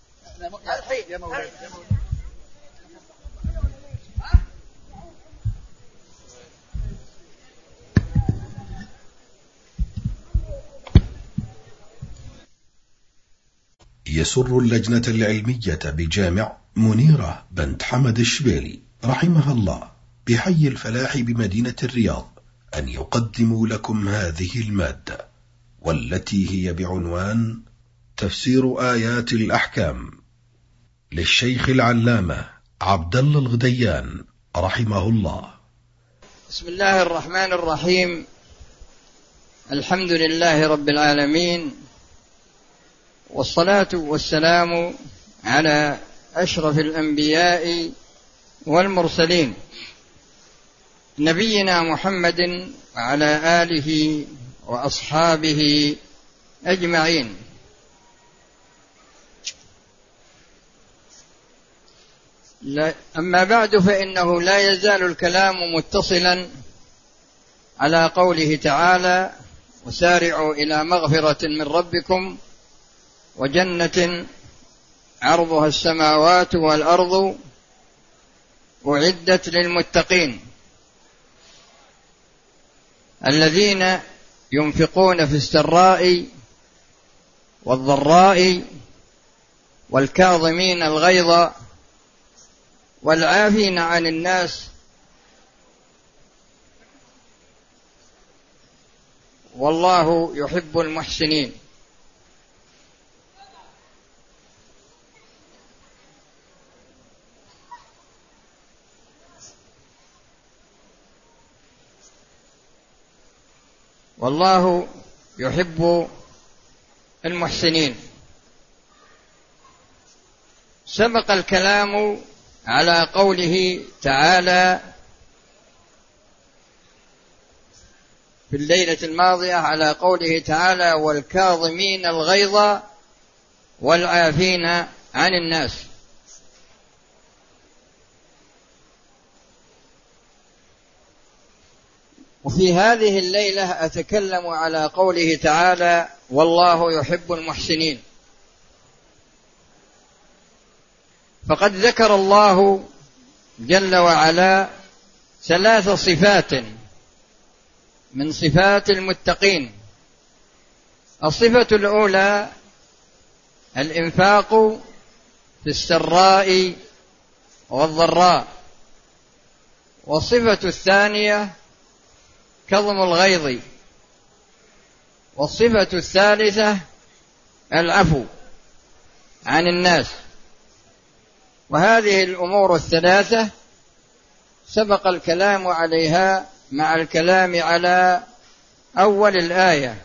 يسر اللجنة العلمية بجامع منيرة بنت حمد الشبيلي رحمها الله بحي الفلاح بمدينة الرياض أن يقدموا لكم هذه المادة، والتي هي بعنوان تفسير آيات الأحكام للشيخ العلامة عبد الله الغديان رحمه الله. بسم الله الرحمن الرحيم. الحمد لله رب العالمين، والصلاة والسلام على أشرف الأنبياء والمرسلين نبينا محمد وعلى آله وأصحابه أجمعين. أما بعد، فإنه لا يزال الكلام متصلا على قوله تعالى: وسارعوا إلى مغفرة من ربكم وجنة عرضها السماوات والأرض أعدت للمتقين الذين ينفقون في السراء والضراء والكاظمين الغيظ والعافين عن الناس والله يحب المحسنين. والله يحب المحسنين. سبق الكلام على قوله تعالى في الليلة الماضية، على قوله تعالى: والكاظمين الغيظ والعافين عن الناس. وفي هذه الليلة أتكلم على قوله تعالى: والله يحب المحسنين. فقد ذكر الله جل وعلا 3 صفات من صفات المتقين. الصفة الأولى الإنفاق في السراء والضراء، والصفة الثانية كظم الغيظ، والصفة الثالثة العفو عن الناس. وهذه الأمور الثلاثة سبق الكلام عليها مع الكلام على أول الآية.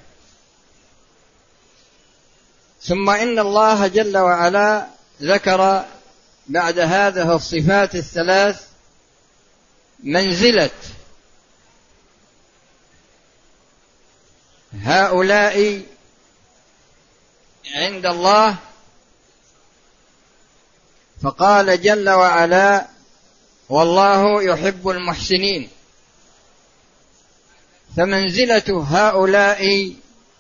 ثم إن الله جل وعلا ذكر بعد هذه الصفات الثلاث منزلة هؤلاء عند الله، فقال جل وعلا: والله يحب المحسنين. فمنزلة هؤلاء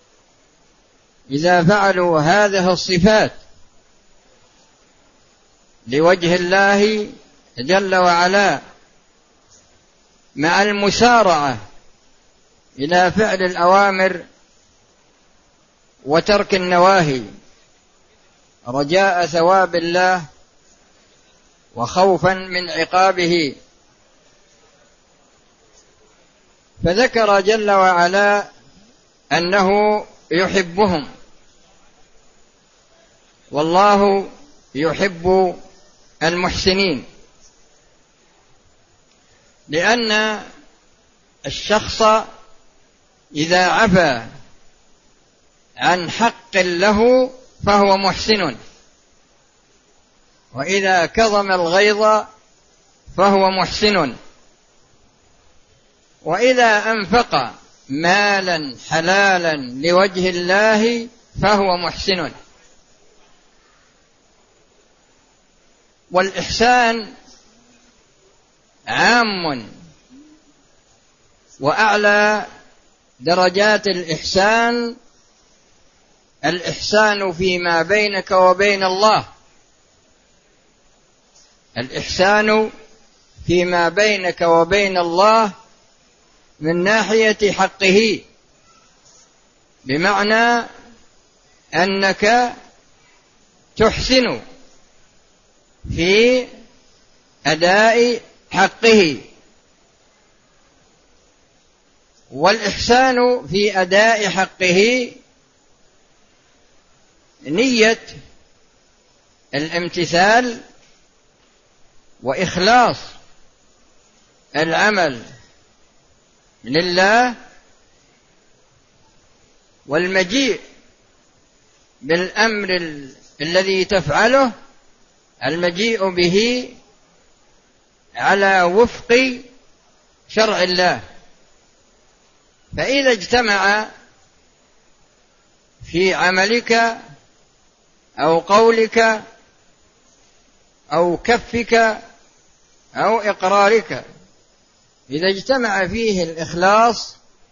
إذا فعلوا هذه الصفات لوجه الله جل وعلا مع المسارعة إلى فعل الأوامر وترك النواهي رجاء ثواب الله وخوفا من عقابه، فذكر جل وعلا أنه يحبهم. والله يحب المحسنين، لأن الشخص إذا عفى عن حق له فهو محسن، وإذا كظم الغيظ فهو محسن، وإذا أنفق مالا حلالا لوجه الله فهو محسن. والإحسان عام، وأعلى درجات الإحسان الإحسان فيما بينك وبين الله، الإحسان فيما بينك وبين الله من ناحية حقه، بمعنى أنك تحسن في أداء حقه. والإحسان في أداء حقه نية الامتثال وإخلاص العمل لله، والمجيء بالأمر الذي تفعله المجيء به على وفق شرع الله. فإذا اجتمع في عملك أو قولك أو كفك أو إقرارك، إذا اجتمع فيه الإخلاص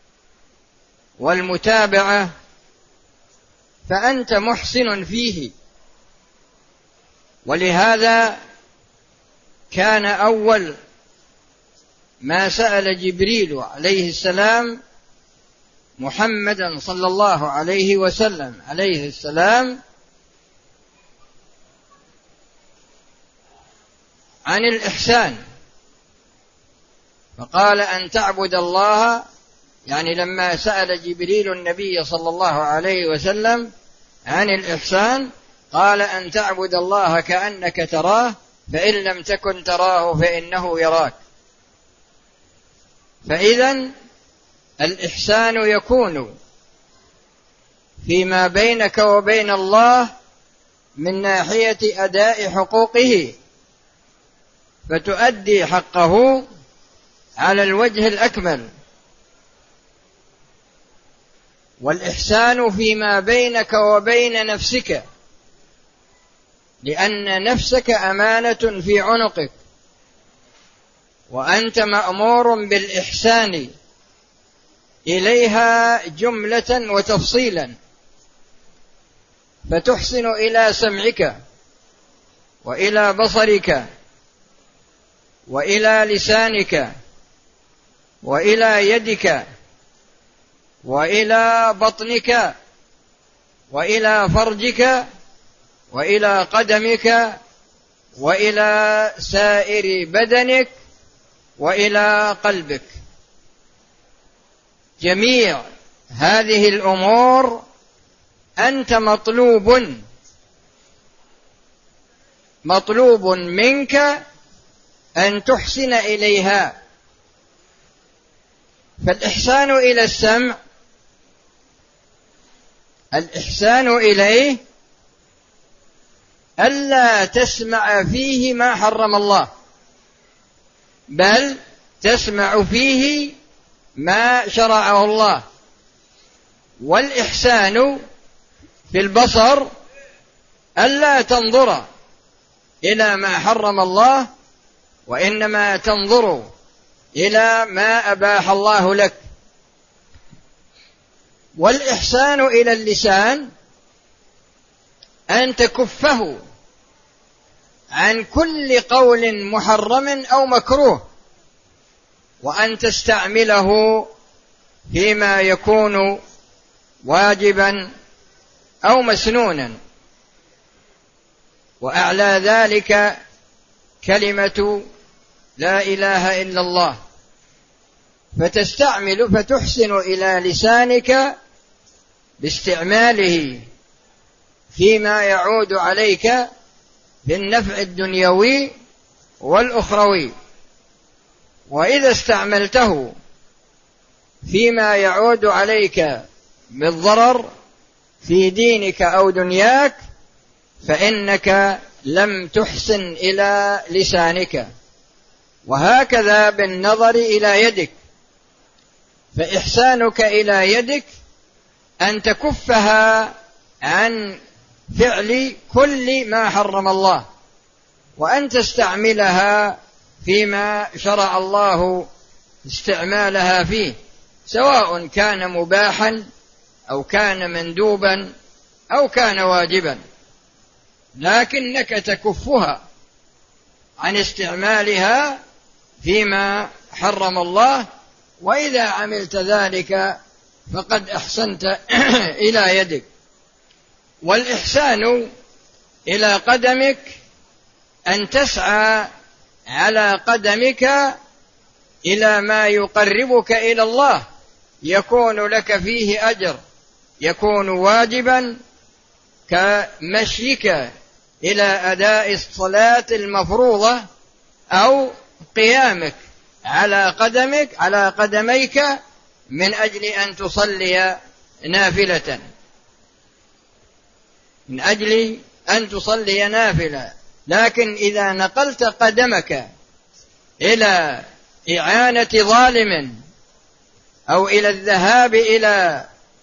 والمتابعة فأنت محسن فيه. ولهذا كان أول ما سأل جبريل عليه السلام محمدا صلى الله عليه وسلم عليه السلام عن الإحسان، فقال أن تعبد الله، يعني لما سأل جبريل النبي صلى الله عليه وسلم عن الإحسان قال أن تعبد الله كأنك تراه فإن لم تكن تراه فإنه يراك. فإذن الإحسان يكون فيما بينك وبين الله من ناحية أداء حقوقه، فتؤدي حقه على الوجه الأكمل، والإحسان فيما بينك وبين نفسك، لأن نفسك أمانة في عنقك، وأنت مأمور بالإحسان إليها جملة وتفصيلا، فتحسن إلى سمعك وإلى بصرك وإلى لسانك وإلى يدك وإلى بطنك وإلى فرجك وإلى قدمك وإلى سائر بدنك وإلى قلبك. جميع هذه الأمور أنت مطلوب منك أن تحسن إليها. فالإحسان إلى السمع، الإحسان إليه ألا تسمع فيه ما حرم الله، بل تسمع فيه ما شرعه الله. والإحسان في البصر ألا تنظر إلى ما حرم الله، وإنما تنظر إلى ما أباح الله لك. والإحسان إلى اللسان أن تكفه عن كل قول محرم أو مكروه، وأن تستعمله فيما يكون واجبا أو مسنونا. وأعلى ذلك كلمة لا إله إلا الله، فتحسن إلى لسانك باستعماله فيما يعود عليك بالنفع الدنيوي والأخروي. وإذا استعملته فيما يعود عليك بالضرر في دينك أو دنياك فإنك لم تحسن إلى لسانك. وهكذا بالنظر إلى يدك، فإحسانك إلى يدك أن تكفها عن فعل كل ما حرم الله، وأن تستعملها فيما شرع الله استعمالها فيه، سواء كان مباحا أو كان مندوبا أو كان واجبا، لكنك تكفها عن استعمالها فيما حرم الله. وإذا عملت ذلك فقد أحسنت إلى يدك. والإحسان إلى قدمك أن تسعى على قدمك إلى ما يقربك إلى الله، يكون لك فيه أجر، يكون واجبا كمشيك إلى أداء الصلاة المفروضة، أو قيامك على قدميك من أجل أن تصلي نافلة، من أجل أن تصلي نافلة. لكن إذا نقلت قدمك إلى إعانة ظالم أو إلى الذهاب إلى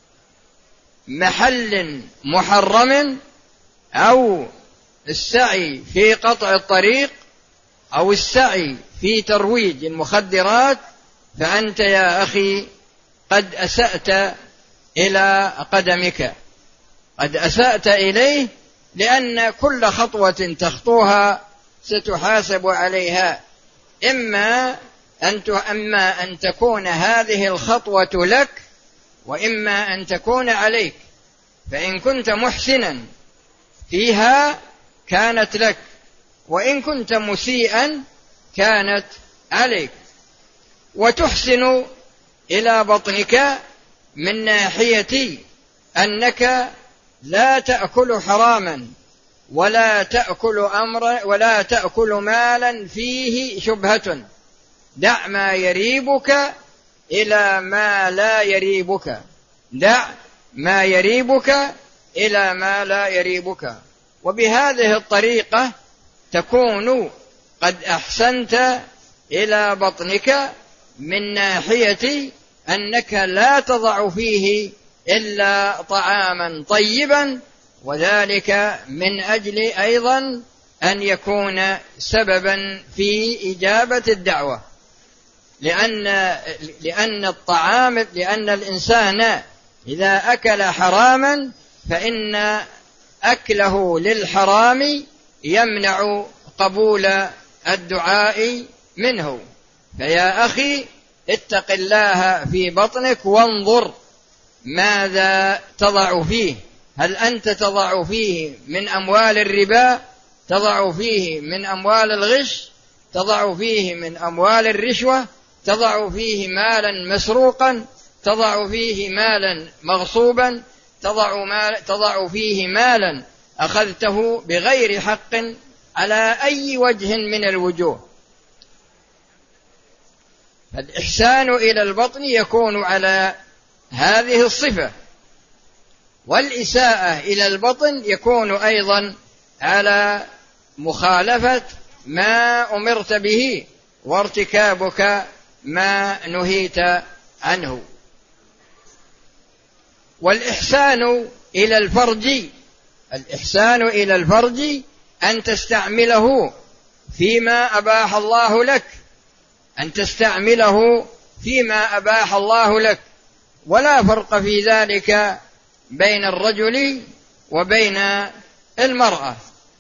محل محرم أو السعي في قطع الطريق أو السعي في ترويج المخدرات، فأنت يا أخي قد أسأت إلى قدمك، قد أسأت إليه، لأن كل خطوة تخطوها ستحاسب عليها، إما أن تكون هذه الخطوة لك وإما أن تكون عليك. فإن كنت محسنا فيها كانت لك، وإن كنت مسيئا كانت عليك. وتحسن إلى بطنك من ناحية أنك لا تأكل حراما ولا تأكل مالا فيه شبهة. دع ما يريبك إلى ما لا يريبك، دع ما يريبك إلى ما لا يريبك. وبهذه الطريقة تكون قد أحسنت إلى بطنك من ناحية أنك لا تضع فيه إلا طعاما طيبا، وذلك من أجل أيضا أن يكون سببا في إجابة الدعوة، لأن الإنسان إذا أكل حراما فإن أكله للحرام يمنع قبول الدعاء منه. فيا أخي اتق الله في بطنك وانظر ماذا تضع فيه. هل أنت تضع فيه من أموال الربا، تضع فيه من أموال الغش، تضع فيه من أموال الرشوة، تضع فيه مالا مسروقا، تضع فيه مالا مغصوبا، تضع فيه مالا أخذته بغير حق على أي وجه من الوجوه. فالإحسان إلى البطن يكون على هذه الصفة، والإساءة إلى البطن يكون أيضا على مخالفة ما أمرت به وارتكابك ما نهيت عنه. والإحسان إلى الفرج أن تستعمله فيما أباح الله لك، أن تستعمله فيما أباح الله لك، ولا فرق في ذلك بين الرجل وبين المرأة.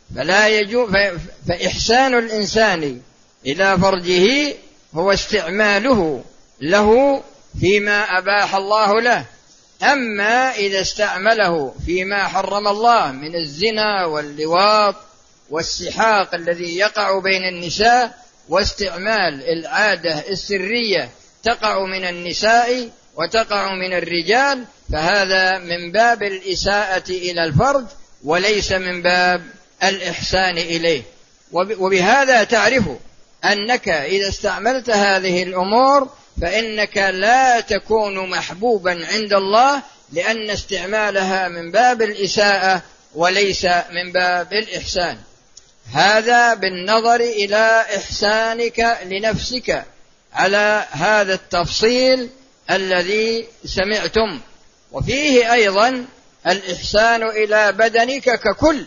فإحسان الإنسان إلى فرجه هو استعماله له فيما أباح الله له. أما إذا استعمله فيما حرم الله من الزنا واللواط والسحاق الذي يقع بين النساء، واستعمال العادة السرية تقع من النساء وتقع من الرجال، فهذا من باب الإساءة إلى الفرج وليس من باب الإحسان إليه. وبهذا تعرف أنك إذا استعملت هذه الأمور فإنك لا تكون محبوبا عند الله، لأن استعمالها من باب الإساءة وليس من باب الإحسان. هذا بالنظر إلى إحسانك لنفسك على هذا التفصيل الذي سمعتم. وفيه أيضا الإحسان إلى بدنك ككل،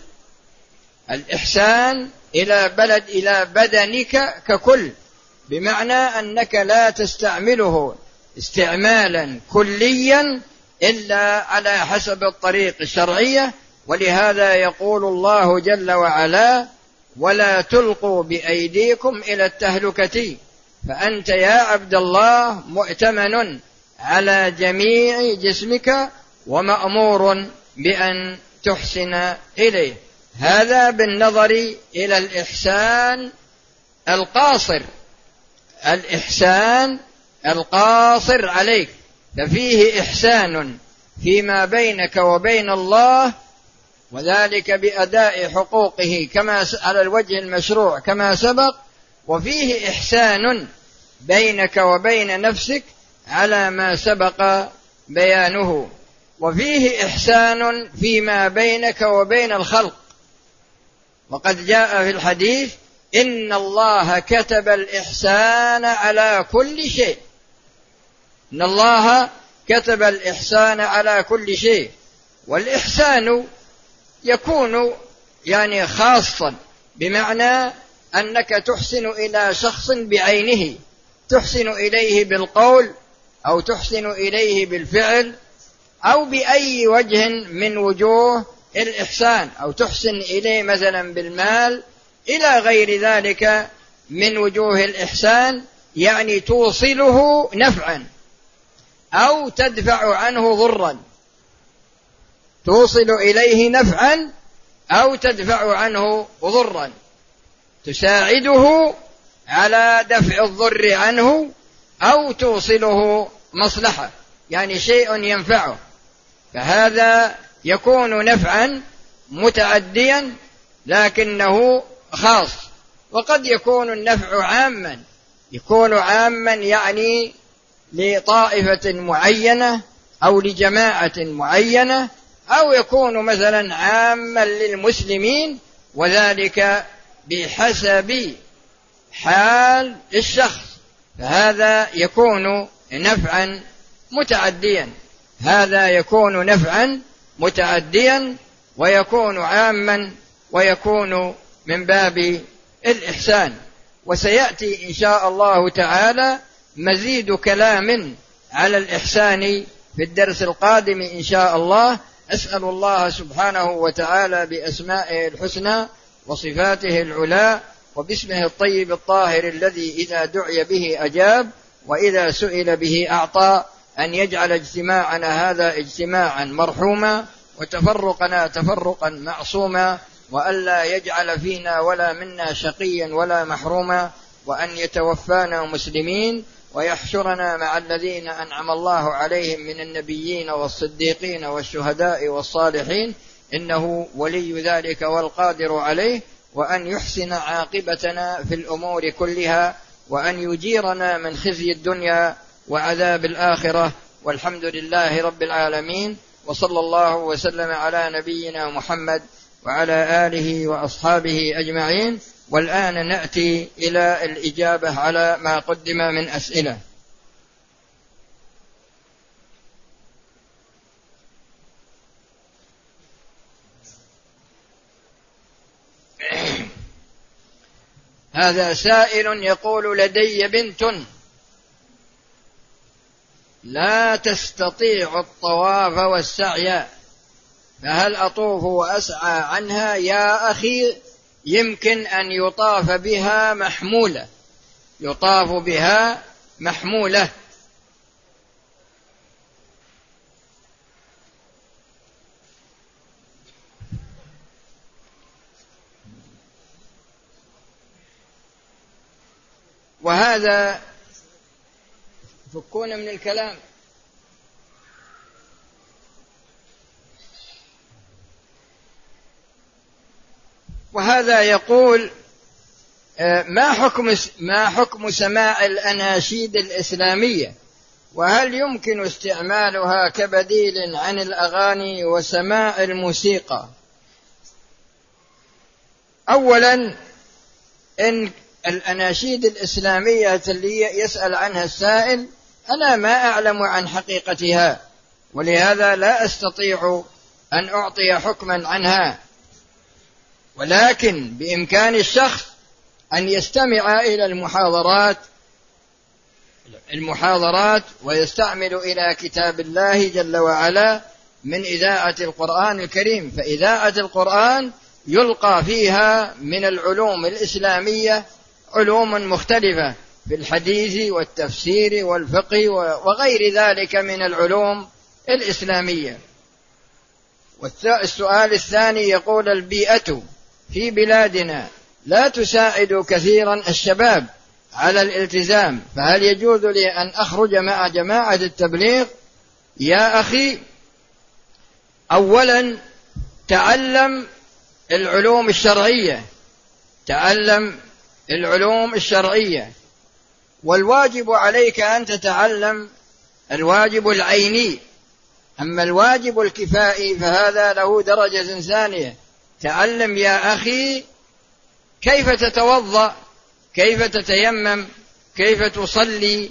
الإحسان إلى بدنك ككل، بمعنى أنك لا تستعمله استعمالا كليا إلا على حسب الطريق الشرعية. ولهذا يقول الله جل وعلا: ولا تلقوا بأيديكم إلى التهلكة. فأنت يا عبد الله مؤتمن على جميع جسمك ومأمور بأن تحسن إليه. هذا بالنظر إلى الإحسان القاصر، الإحسان القاصر عليك، ففيه إحسان فيما بينك وبين الله، وذلك بأداء حقوقه كما على الوجه المشروع كما سبق، وفيه إحسان بينك وبين نفسك على ما سبق بيانه، وفيه إحسان فيما بينك وبين الخلق. وقد جاء في الحديث: إن الله كتب الإحسان على كل شيء. إن الله كتب الإحسان على كل شيء. والإحسان يكون يعني خاصا، بمعنى أنك تحسن إلى شخص بعينه، تحسن إليه بالقول أو تحسن إليه بالفعل أو بأي وجه من وجوه الإحسان، أو تحسن إليه مثلا بالمال إلى غير ذلك من وجوه الإحسان، يعني توصله نفعا أو تدفع عنه ضرا، توصل إليه نفعا أو تدفع عنه ضرا، تساعده على دفع الضر عنه أو توصله مصلحة، يعني شيء ينفعه، فهذا يكون نفعا متعديا لكنه خاص. وقد يكون النفع عاما، يكون عاما يعني لطائفة معينة أو لجماعة معينة، أو يكون مثلا عاما للمسلمين، وذلك بحسب حال الشخص، فهذا يكون نفعا متعديا، هذا يكون نفعا متعديا ويكون عاما ويكون من باب الإحسان. وسيأتي إن شاء الله تعالى مزيد كلام على الإحسان في الدرس القادم إن شاء الله. أسأل الله سبحانه وتعالى بأسمائه الحسنى وصفاته العلى وباسمه الطيب الطاهر الذي إذا دعي به أجاب وإذا سئل به أعطى، أن يجعل اجتماعنا هذا اجتماعا مرحوما وتفرقنا تفرقا معصوما، وألا يجعل فينا ولا منا شقيا ولا محروما، وأن يتوفانا مسلمين ويحشرنا مع الذين أنعم الله عليهم من النبيين والصديقين والشهداء والصالحين، إنه ولي ذلك والقادر عليه، وأن يحسن عاقبتنا في الأمور كلها، وأن يجيرنا من خزي الدنيا وعذاب الآخرة، والحمد لله رب العالمين، وصلى الله وسلم على نبينا محمد وعلى آله وأصحابه أجمعين. والآن نأتي إلى الإجابة على ما قدم من أسئلة. هذا سائل يقول: لدي بنت لا تستطيع الطواف والسعي، فهل أطوف وأسعى عنها؟ يا أخي، يمكن أن يطاف بها محمولة، يطاف بها محمولة. وهذا فكون من الكلام. وهذا يقول: ما حكم سماع الأناشيد الإسلامية، وهل يمكن استعمالها كبديل عن الأغاني وسماع الموسيقى؟ أولا، إن الأناشيد الإسلامية اللي يسأل عنها السائل أنا ما أعلم عن حقيقتها، ولهذا لا أستطيع أن أعطي حكما عنها، ولكن بإمكان الشخص أن يستمع إلى المحاضرات ويستعمل إلى كتاب الله جل وعلا من إذاعة القرآن الكريم، فإذاعة القرآن يلقى فيها من العلوم الإسلامية علوم مختلفة في الحديث والتفسير والفقه وغير ذلك من العلوم الإسلامية. والسؤال الثاني يقول: البيئة في بلادنا لا تساعد كثيرا الشباب على الالتزام، فهل يجوز لي أن أخرج مع جماعة التبليغ؟ يا أخي، أولا تعلم العلوم الشرعية، تعلم العلوم الشرعية، والواجب عليك أن تتعلم الواجب العيني، أما الواجب الكفائي فهذا له درجة ثانية. تعلم يا أخي كيف تتوضأ، كيف تتيمم، كيف تصلي،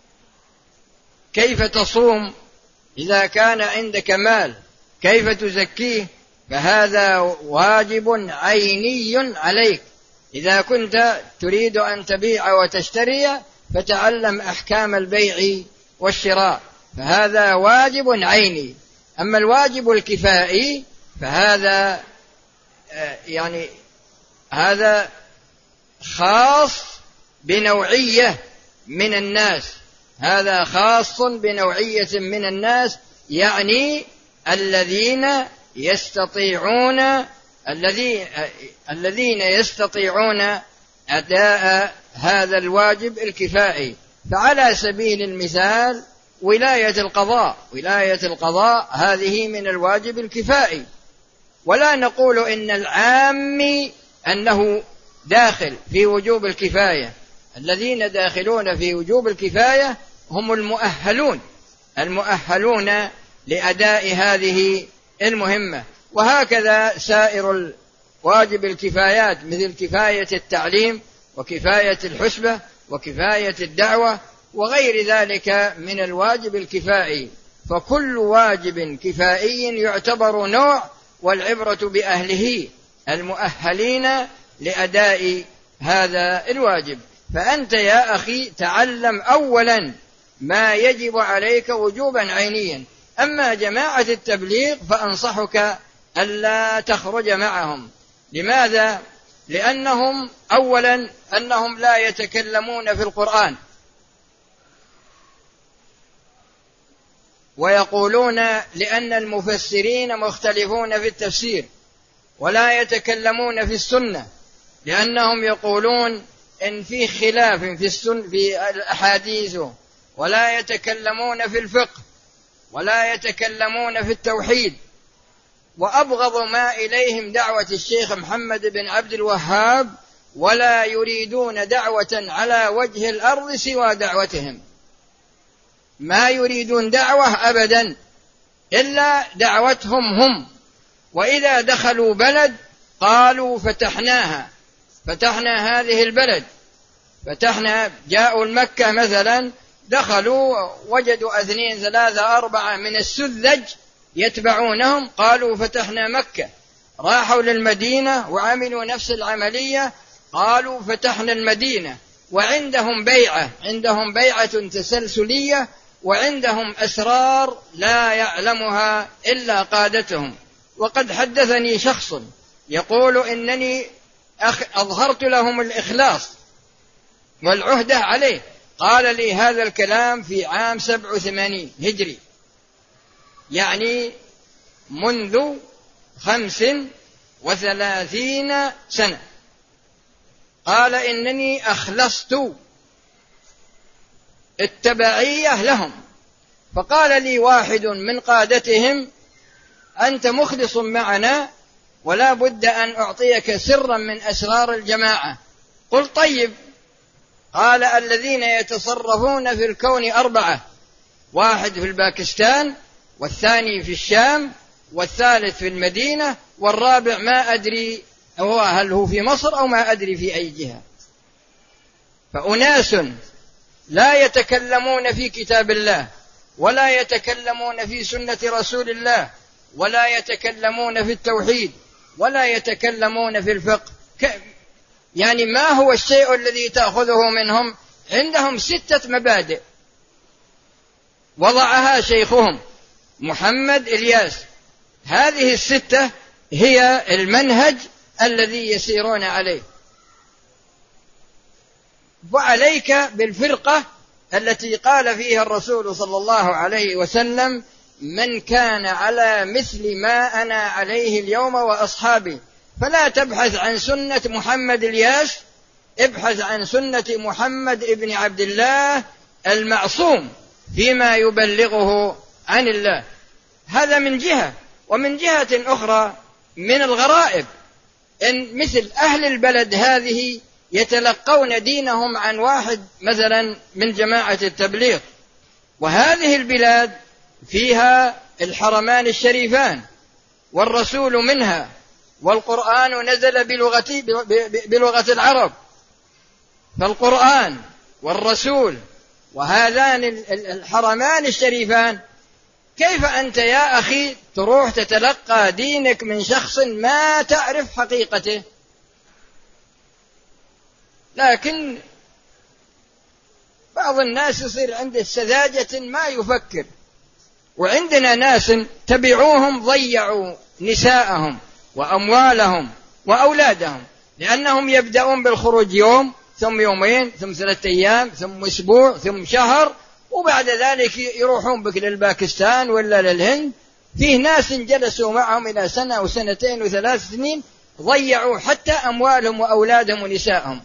كيف تصوم، إذا كان عندك مال كيف تزكيه، فهذا واجب عيني عليك. إذا كنت تريد أن تبيع وتشتري فتعلم أحكام البيع والشراء، فهذا واجب عيني. أما الواجب الكفائي فهذا هذا خاص بنوعية من الناس، هذا خاص بنوعية من الناس، يعني الذين يستطيعون أداء هذا الواجب الكفائي. فعلى سبيل المثال ولاية القضاء هذه من الواجب الكفائي، ولا نقول إن العام أنه داخل في وجوب الكفاية. الذين داخلون في وجوب الكفاية هم المؤهلون لأداء هذه المهمة. وهكذا سائر واجب الكفايات مثل كفاية التعليم وكفاية الحسبة وكفاية الدعوة وغير ذلك من الواجب الكفائي. فكل واجب كفائي يعتبر نوع، والعبرة بأهله المؤهلين لأداء هذا الواجب. فأنت يا أخي تعلم أولا ما يجب عليك وجوبا عينيا. أما جماعة التبليغ فأنصحك ألا تخرج معهم. لماذا؟ لأنهم أولا أنهم لا يتكلمون في القرآن، ويقولون لأن المفسرين مختلفون في التفسير، ولا يتكلمون في السنة لأنهم يقولون إن في خلاف في الأحاديث، ولا يتكلمون في الفقه، ولا يتكلمون في التوحيد. وأبغض ما إليهم دعوة الشيخ محمد بن عبد الوهاب، ولا يريدون دعوة على وجه الأرض سوى دعوتهم، ما يريدون دعوة أبدا إلا دعوتهم هم. وإذا دخلوا بلد قالوا فتحنا هذه البلد، جاءوا المكة مثلا، دخلوا وجدوا 2 3 4 من السذج يتبعونهم، قالوا فتحنا مكة. راحوا للمدينة وعملوا نفس العملية، قالوا فتحنا المدينة. وعندهم بيعة تسلسلية، وعندهم أسرار لا يعلمها إلا قادتهم. وقد حدثني شخص يقول إنني أظهرت لهم الإخلاص والعهدة عليه، قال لي هذا الكلام في عام 87 هجري، يعني منذ 35 سنة. قال إنني أخلصت التبعية لهم. فقال لي واحد من قادتهم أنت مخلص معنا، ولا بد أن أعطيك سرا من أسرار الجماعة. قل طيب. قال الذين يتصرفون في الكون 4، واحد في الباكستان، والثاني في الشام، والثالث في المدينة، والرابع ما أدري هل هو في مصر أو ما أدري في أي جهة. فأناس لا يتكلمون في كتاب الله، ولا يتكلمون في سنة رسول الله، ولا يتكلمون في التوحيد، ولا يتكلمون في الفقه. يعني ما هو الشيء الذي تأخذه منهم؟ عندهم 6 مبادئ وضعها شيخهم محمد إلياس. هذه 6 هي المنهج الذي يسيرون عليه. وعليك بالفرقة التي قال فيها الرسول صلى الله عليه وسلم من كان على مثل ما أنا عليه اليوم وأصحابي. فلا تبحث عن سنة محمد إلياس، ابحث عن سنة محمد ابن عبد الله المعصوم فيما يبلغه عن الله. هذا من جهة. ومن جهة أخرى من الغرائب إن مثل أهل البلد هذه يتلقون دينهم عن واحد مثلا من جماعة التبليغ، وهذه البلاد فيها الحرمان الشريفان والرسول منها، والقرآن نزل بلغة العرب، فالقرآن والرسول وهذان الحرمان الشريفان، كيف أنت يا أخي تروح تتلقى دينك من شخص ما تعرف حقيقته؟ لكن بعض الناس يصير عنده سذاجة ما يفكر. وعندنا ناس تبعوهم ضيعوا نساءهم وأموالهم وأولادهم، لأنهم يبدأون بالخروج يوم ثم يومين ثم 3 أيام ثم أسبوع ثم شهر، وبعد ذلك يروحون بك للباكستان ولا للهند. فيه ناس جلسوا معهم إلى 1 و2 و3 سنين، ضيعوا حتى أموالهم وأولادهم ونسائهم.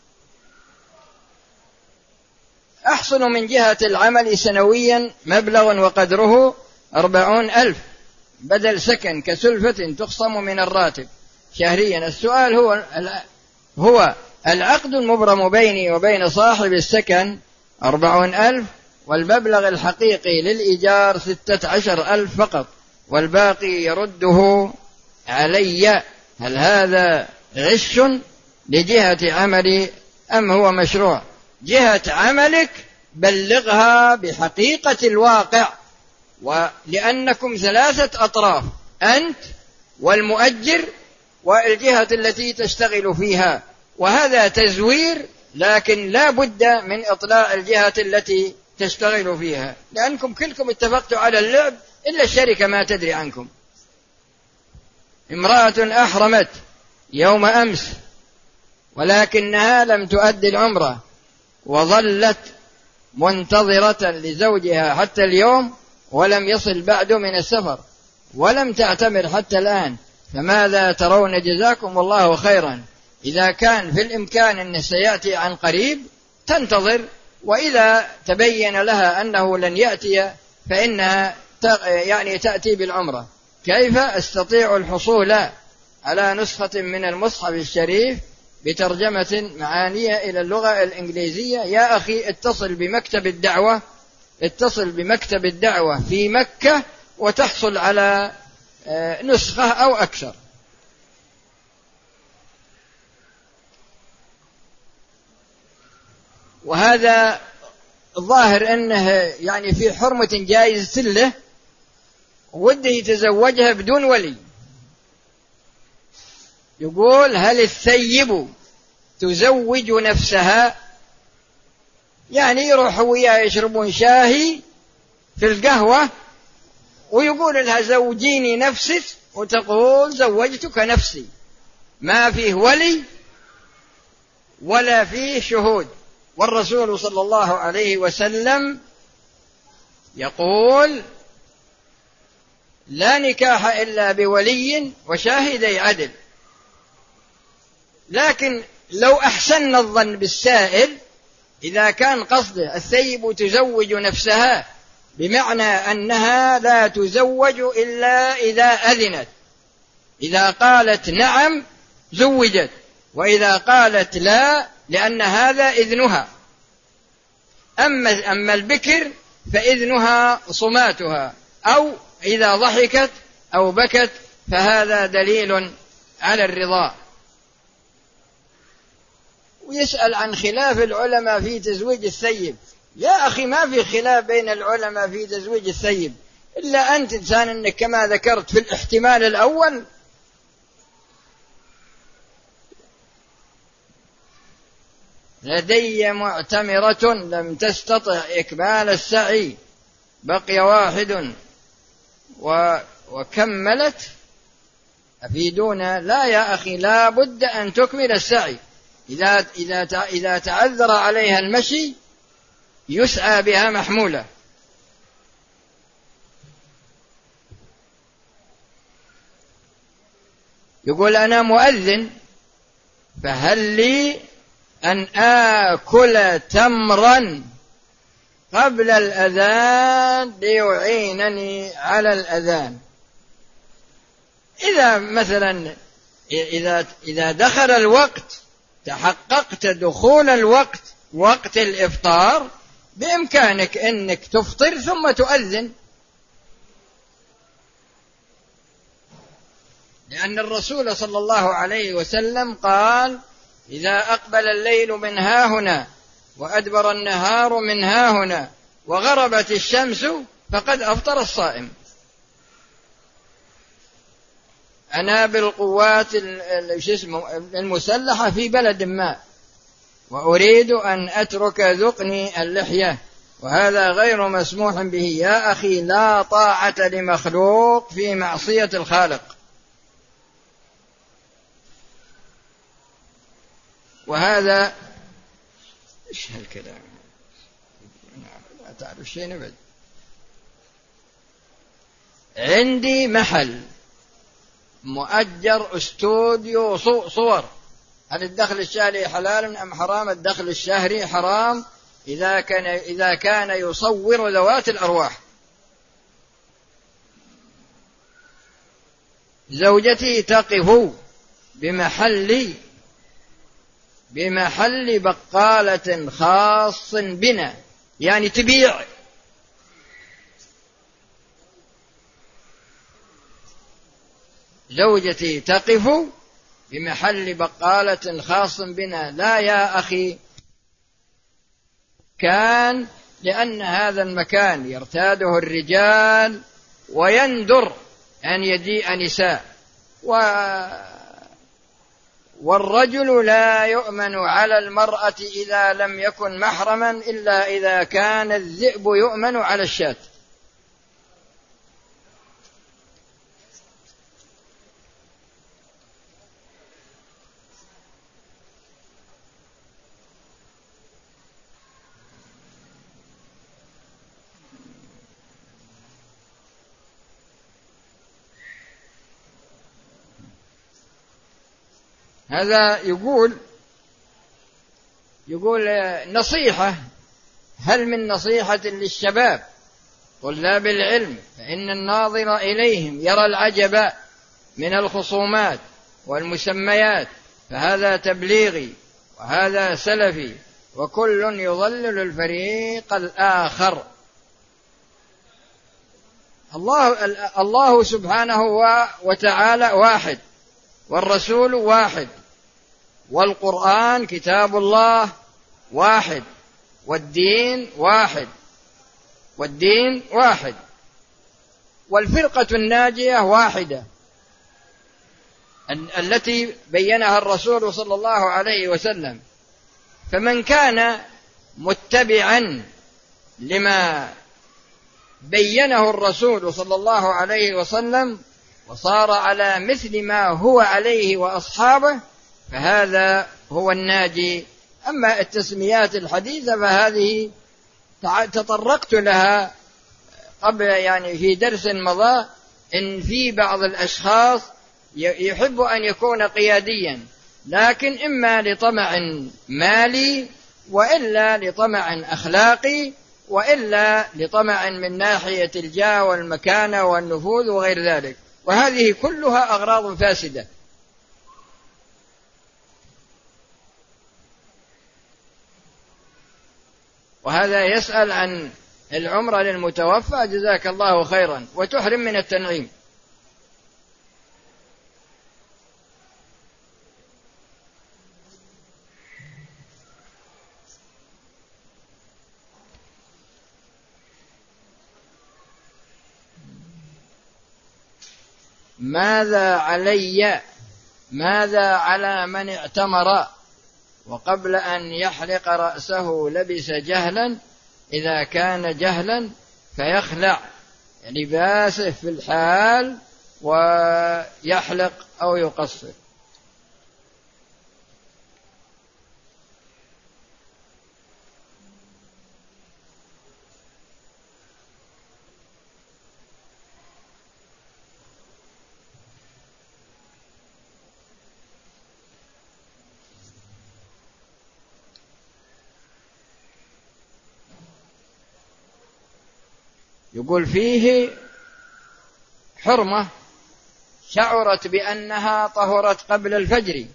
أحصل من جهة العمل سنويا مبلغ وقدره 40,000 بدل سكن كسلفة تخصم من الراتب شهريا. السؤال هو العقد المبرم بيني وبين صاحب السكن 40,000 والمبلغ الحقيقي للإيجار 16,000 فقط، والباقي يرده علي، هل هذا غش لجهة عملي أم هو مشروع؟ جهة عملك بلغها بحقيقة الواقع، ولأنكم 3 أطراف، أنت والمؤجر والجهة التي تشتغل فيها، وهذا تزوير، لكن لا بد من إطلاع الجهة التي تشتغل فيها، لأنكم كلكم اتفقتوا على اللعب إلا الشركة ما تدري عنكم. امرأة أحرمت يوم أمس ولكنها لم تؤدي العمرة وظلت منتظرة لزوجها حتى اليوم ولم يصل بعد من السفر ولم تعتمر حتى الآن، فماذا ترون؟ جزاكم الله خيرا. إذا كان في الإمكان أنه سيأتي عن قريب تنتظر، وإذا تبين لها أنه لن يأتي فإنها تأتي بالعمرة. كيف أستطيع الحصول على نسخة من المصحف الشريف بترجمة معانية إلى اللغة الإنجليزية؟ يا أخي اتصل بمكتب الدعوة في مكة وتحصل على نسخة أو أكثر. وهذا الظاهر أنه في حرمة جائزة له، وده يتزوجها بدون ولي. يقول هل الثيب تزوج نفسها؟ يروحوا وياه يشربون شاهي في القهوة ويقول لها زوجيني نفسك، وتقول زوجتك نفسي، ما فيه ولي ولا فيه شهود. والرسول صلى الله عليه وسلم يقول لا نكاح إلا بولي وشاهدي عدل. لكن لو أحسن الظن بالسائل، إذا كان قصده الثيب تزوج نفسها بمعنى أنها لا تزوج إلا إذا أذنت، إذا قالت نعم زوجت، وإذا قالت لا لأن هذا إذنها. أما البكر فإذنها صماتها، أو إذا ضحكت أو بكت فهذا دليل على الرضا. ويسأل عن خلاف العلماء في تزويج الثيب. يا أخي ما في خلاف بين العلماء في تزويج الثيب، إلا أنت إنسان أنك كما ذكرت في الاحتمال الأول لدي معتمرة لم تستطع إكمال السعي، بقي 1 وكملت، أفيدونا. لا يا أخي، لا بد أن تكمل السعي. إذا تعذر عليها المشي يسعى بها محمولة. يقول أنا مؤذن، فهل لي أن آكل تمرا قبل الأذان ليعينني على الأذان؟ إذا مثلا إذا دخل الوقت، تحققت دخول الوقت، وقت الإفطار، بإمكانك أنك تفطر ثم تؤذن. لأن الرسول صلى الله عليه وسلم قال: إذا أقبل الليل من هاهنا وأدبر النهار من هاهنا وغربت الشمس فقد أفطر الصائم. أنا بالقوات المسلحة في بلد ما وأريد أن أترك ذقني اللحية، وهذا غير مسموح به. يا أخي، لا طاعة لمخلوق في معصية الخالق. وهذا إيش هالكلام؟ لا تعرف شيء أبد. عندي محل مؤجر استوديو صور. هل الدخل الشهري حلال أم حرام؟ الدخل الشهري حرام إذا كان يصور ذوات الأرواح. زوجتي تقف بمحل بقالة خاص بنا، يعني تبيع. زوجتي تقف بمحل بقالة خاص بنا. لا يا أخي، كان لأن هذا المكان يرتاده الرجال ويندر أن يجيء نساء، والرجل لا يؤمن على المرأة إذا لم يكن محرما إلا إذا كان الذئب يؤمن على الشاة. هذا يقول نصيحة. هل من نصيحة للشباب طلاب العلم؟ فإن الناظر إليهم يرى العجب من الخصومات والمسميات، فهذا تبليغي وهذا سلفي، وكل يضلل الفريق الآخر. الله سبحانه وتعالى واحد، والرسول واحد، والقرآن كتاب الله واحد، والدين واحد، والفرقة الناجية واحدة التي بينها الرسول صلى الله عليه وسلم. فمن كان متبعا لما بينه الرسول صلى الله عليه وسلم وصار على مثل ما هو عليه وأصحابه فهذا هو الناجي. أما التسميات الحديثة فهذه تطرقت لها قبل، يعني في درس مضى، إن في بعض الأشخاص يحب أن يكون قياديا، لكن إما لطمع مالي، وإلا لطمع أخلاقي، وإلا لطمع من ناحية الجاه والمكانة والنفوذ وغير ذلك، وهذه كلها أغراض فاسدة. وهذا يسأل عن العمرة للمتوفى، جزاك الله خيرا، وتحرم من التنعيم. ماذا على من اعتمر وقبل أن يحلق رأسه لبس جهلا؟ إذا كان جهلا فيخلع لباسه في الحال ويحلق أو يقصر. يقول فيه حرمة شعرت بأنها طهرت قبل الفجر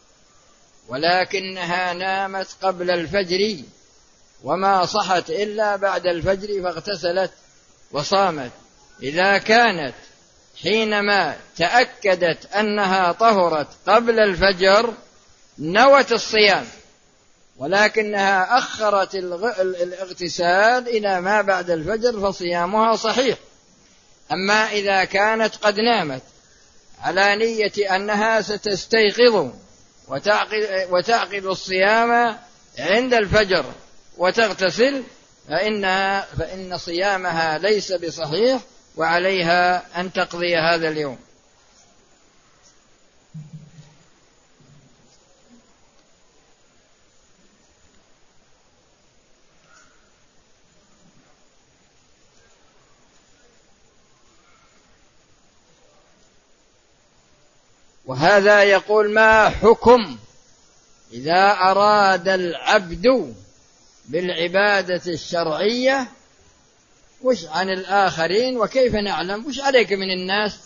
ولكنها نامت قبل الفجر وما صحت إلا بعد الفجر فاغتسلت وصامت. إذا كانت حينما تأكدت أنها طهرت قبل الفجر نوت الصيام، ولكنها أخرت الاغتسال إلى ما بعد الفجر فصيامها صحيح. أما إذا كانت قد نامت على نية أنها ستستيقظ وتعقد الصيام عند الفجر وتغتسل فإن صيامها ليس بصحيح، وعليها أن تقضي هذا اليوم. وهذا يقول: ما حكم إذا أراد العبد بالعبادة الشرعية وش عن الآخرين وكيف نعلم؟ وش عليك من الناس؟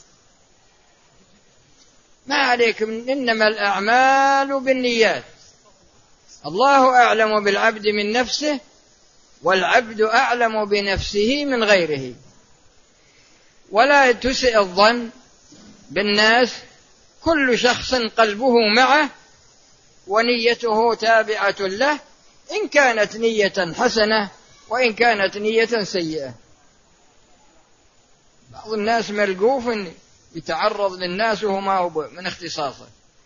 ما عليك إنما الأعمال بالنيات. الله أعلم بالعبد من نفسه، والعبد أعلم بنفسه من غيره. ولا تسئ الظن بالناس، كل شخص قلبه معه ونيته تابعة له، إن كانت نية حسنة وإن كانت نية سيئة. بعض الناس ملقوف يتعرض للناس وهما من اختصاصه.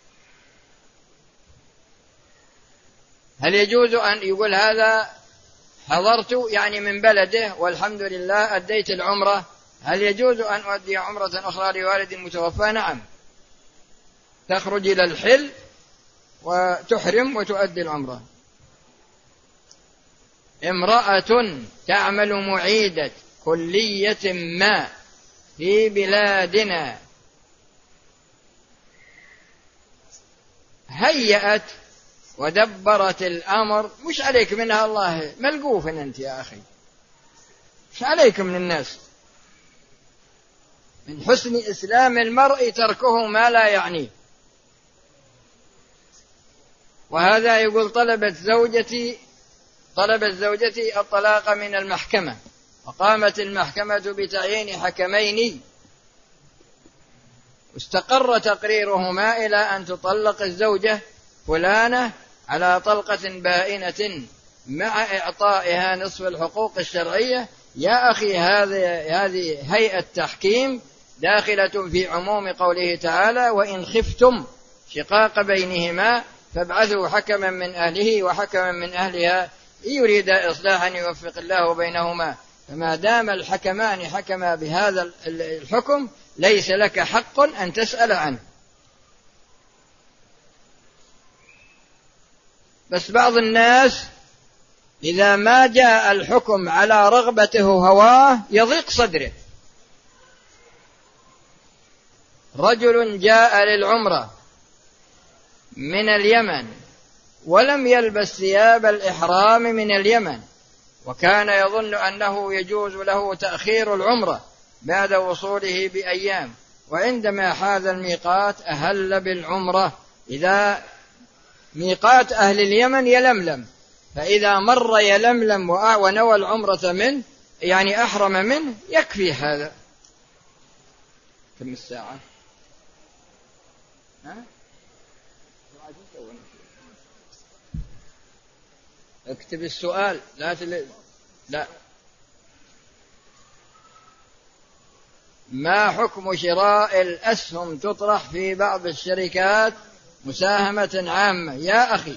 هل يجوز أن يقول هذا حضرت يعني من بلده والحمد لله أديت العمرة، هل يجوز أن أؤدي عمرة أخرى لوالد متوفى؟ نعم، تخرج إلى الحل وتحرم وتؤدي العمرة. امرأة تعمل معيدة كلية ما في بلادنا هيأت ودبرت الأمر، مش عليك منها، الله ملقوف أنت يا أخي، مش عليك من الناس. من حسن إسلام المرء تركه ما لا يعنيه. وهذا يقول: طلبت زوجتي الطلاق من المحكمة، وقامت المحكمة بتعيين حكمين، واستقر تقريرهما إلى أن تطلق الزوجة فلانة على طلقة بائنة مع إعطائها نصف الحقوق الشرعية. يا أخي، هذه هيئة تحكيم داخلة في عموم قوله تعالى: وإن خفتم شقاق بينهما فابعثوا حكما من أهله وحكما من أهلها إن يريدا إصلاحا يوفق الله بينهما. فما دام الحكمان حكما بهذا الحكم ليس لك حق أن تسأل عنه. بس بعض الناس إذا ما جاء الحكم على رغبته هواه يضيق صدره. رجل جاء للعمرة من اليمن ولم يلبس ثياب الإحرام من اليمن، وكان يظن أنه يجوز له تأخير العمرة بعد وصوله بأيام، وعندما حاز الميقات أهل بالعمرة. إذا ميقات أهل اليمن يلملم، فإذا مر يلملم ونوى العمرة منه يعني أحرم منه يكفي هذا. كم الساعة؟ اكتب السؤال. لا. ما حكم شراء الأسهم تطرح في بعض الشركات مساهمة عامة؟ يا أخي،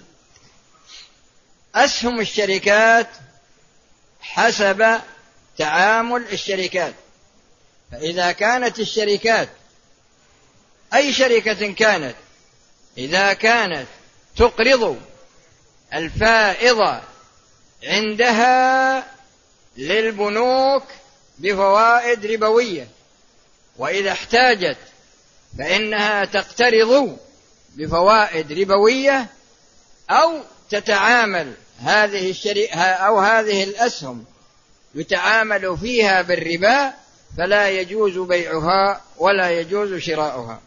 أسهم الشركات حسب تعامل الشركات. فإذا كانت الشركات أي شركة كانت إذا كانت تقرض الفائضة عندها للبنوك بفوائد ربوية، وإذا احتاجت فإنها تقترض بفوائد ربوية، أو تتعامل هذه الشركة أو هذه الأسهم يتعامل فيها بالربا، فلا يجوز بيعها ولا يجوز شراؤها.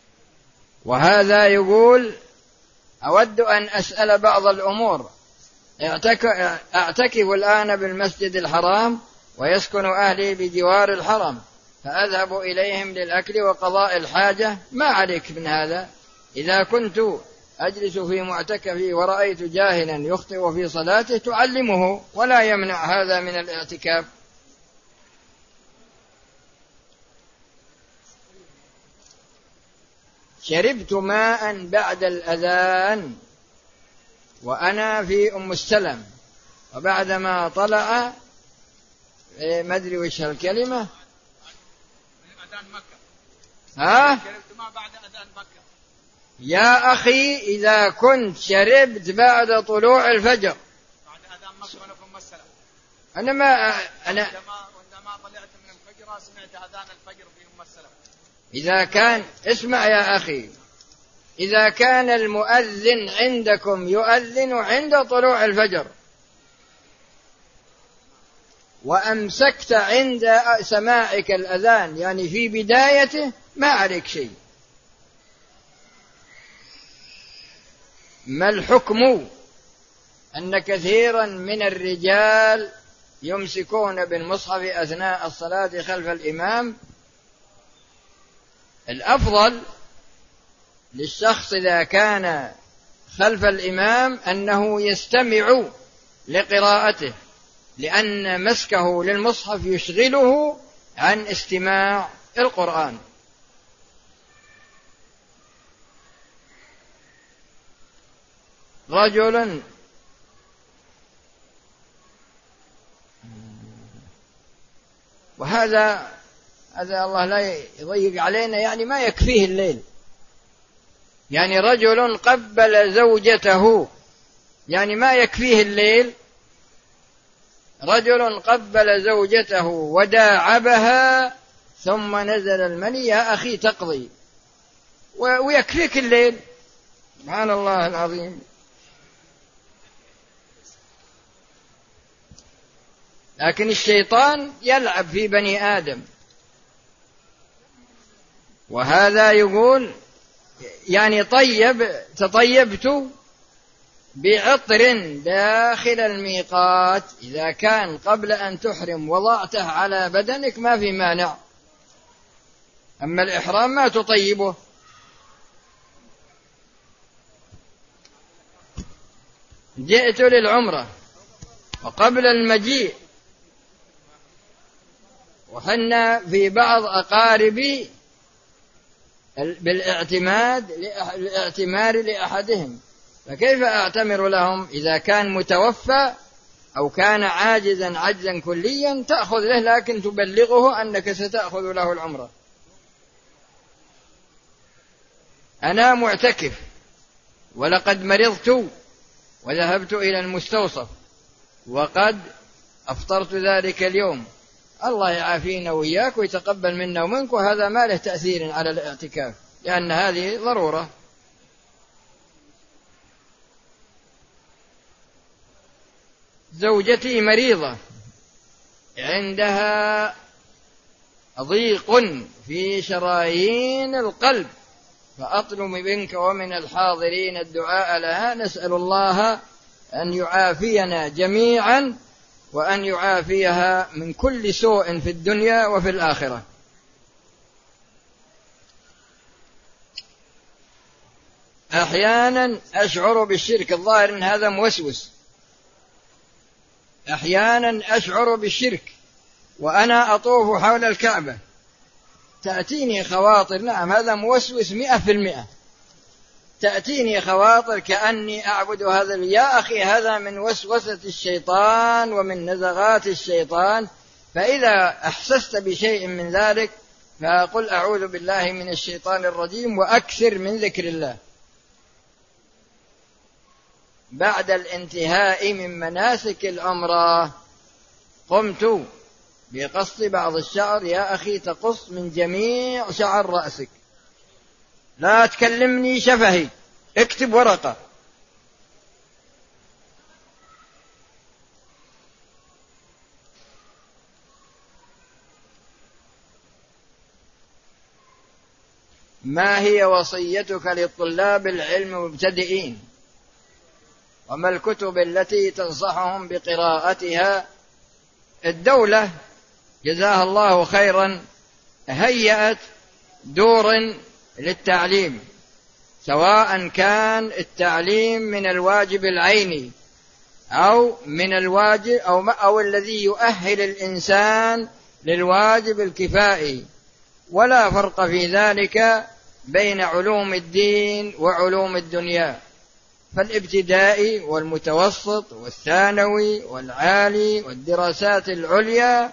وهذا يقول: أود أن أسأل بعض الأمور أعتكف الآن بالمسجد الحرام ويسكن أهلي بجوار الحرم، فأذهب إليهم للأكل وقضاء الحاجة، ما عليك من هذا. إذا كنت أجلس في معتكفي ورأيت جاهلا يخطئ في صلاته تعلمه، ولا يمنع هذا من الاعتكاف. شربت ماء بعد الأذان وأنا في أم السلم، وبعدما طلع ما أدري وش الكلمة أذان مكة. شربت ماء بعد أذان مكة. يا أخي إذا كنت شربت بعد طلوع الفجر بعد أذان مكة وأنا في أم السلم، عندما طلعت من الفجر سمعت أذان الفجر في أم السلم. إذا كان اسمع يا أخي، إذا كان المؤذن عندكم يؤذن عند طلوع الفجر وأمسكت عند سماعك الأذان يعني في بدايته، ما عليك شيء. ما الحكم أن كثيرا من الرجال يمسكون بالمصحف أثناء الصلاة خلف الإمام؟ الأفضل للشخص إذا كان خلف الإمام أنه يستمع لقراءته، لأن مسكه للمصحف يشغله عن استماع القرآن. رجل وهذا الله لا يضيق علينا، يعني ما يكفيه الليل. يعني رجل قبل زوجته، يعني ما يكفيه الليل. رجل قبل زوجته وداعبها ثم نزل المني، يا أخي تقضي ويكفيك الليل. سبحان الله العظيم. لكن الشيطان يلعب في بني آدم، وهذا يقول يعني تطيبت بعطر داخل الميقات، إذا كان قبل أن تحرم وضعته على بدنك ما في مانع، أما الإحرام ما تطيبه. جئت للعمرة وقبل المجيء وحنا في بعض أقاربي بالاعتمار لأحدهم، فكيف أعتمر لهم إذا كان متوفى أو كان عاجزا عجزا كليا؟ تأخذ له لكن تبلغه أنك ستأخذ له العمرة. أنا معتكف ولقد مرضت وذهبت إلى المستوصف وقد أفطرت ذلك اليوم، الله يعافينا وإياك ويتقبل منا ومنك، وهذا ما له تأثير على الاعتكاف لأن هذه ضرورة. زوجتي مريضة عندها ضيق في شرايين القلب، فأطلب منك ومن الحاضرين الدعاء لها، نسأل الله أن يعافينا جميعا وأن يعافيها من كل سوء في الدنيا وفي الآخرة. أحيانا أشعر بالشرك، الظاهر أن هذا موسوس، أحيانا أشعر بالشرك وأنا أطوف حول الكعبة، تأتيني خواطر، نعم هذا موسوس 100%، تأتيني خواطر كأني أعبد هذا. يا أخي هذا من وسوسة الشيطان ومن نزغات الشيطان، فإذا أحسست بشيء من ذلك فقل أعوذ بالله من الشيطان الرجيم وأكثر من ذكر الله. بعد الانتهاء من مناسك العمرة قمت بقص بعض الشعر، يا أخي تقص من جميع شعر رأسك، لا تكلمني شفهي، اكتب ورقة. ما هي وصيتك للطلاب العلم المبتدئين؟ وما الكتب التي تنصحهم بقراءتها. الدولة جزاها الله خيرا هيأت دور للتعليم، سواء كان التعليم من الواجب العيني أو من الواجب أو الذي يؤهل الإنسان للواجب الكفائي، ولا فرق في ذلك بين علوم الدين وعلوم الدنيا. فالابتدائي والمتوسط والثانوي والعالي والدراسات العليا،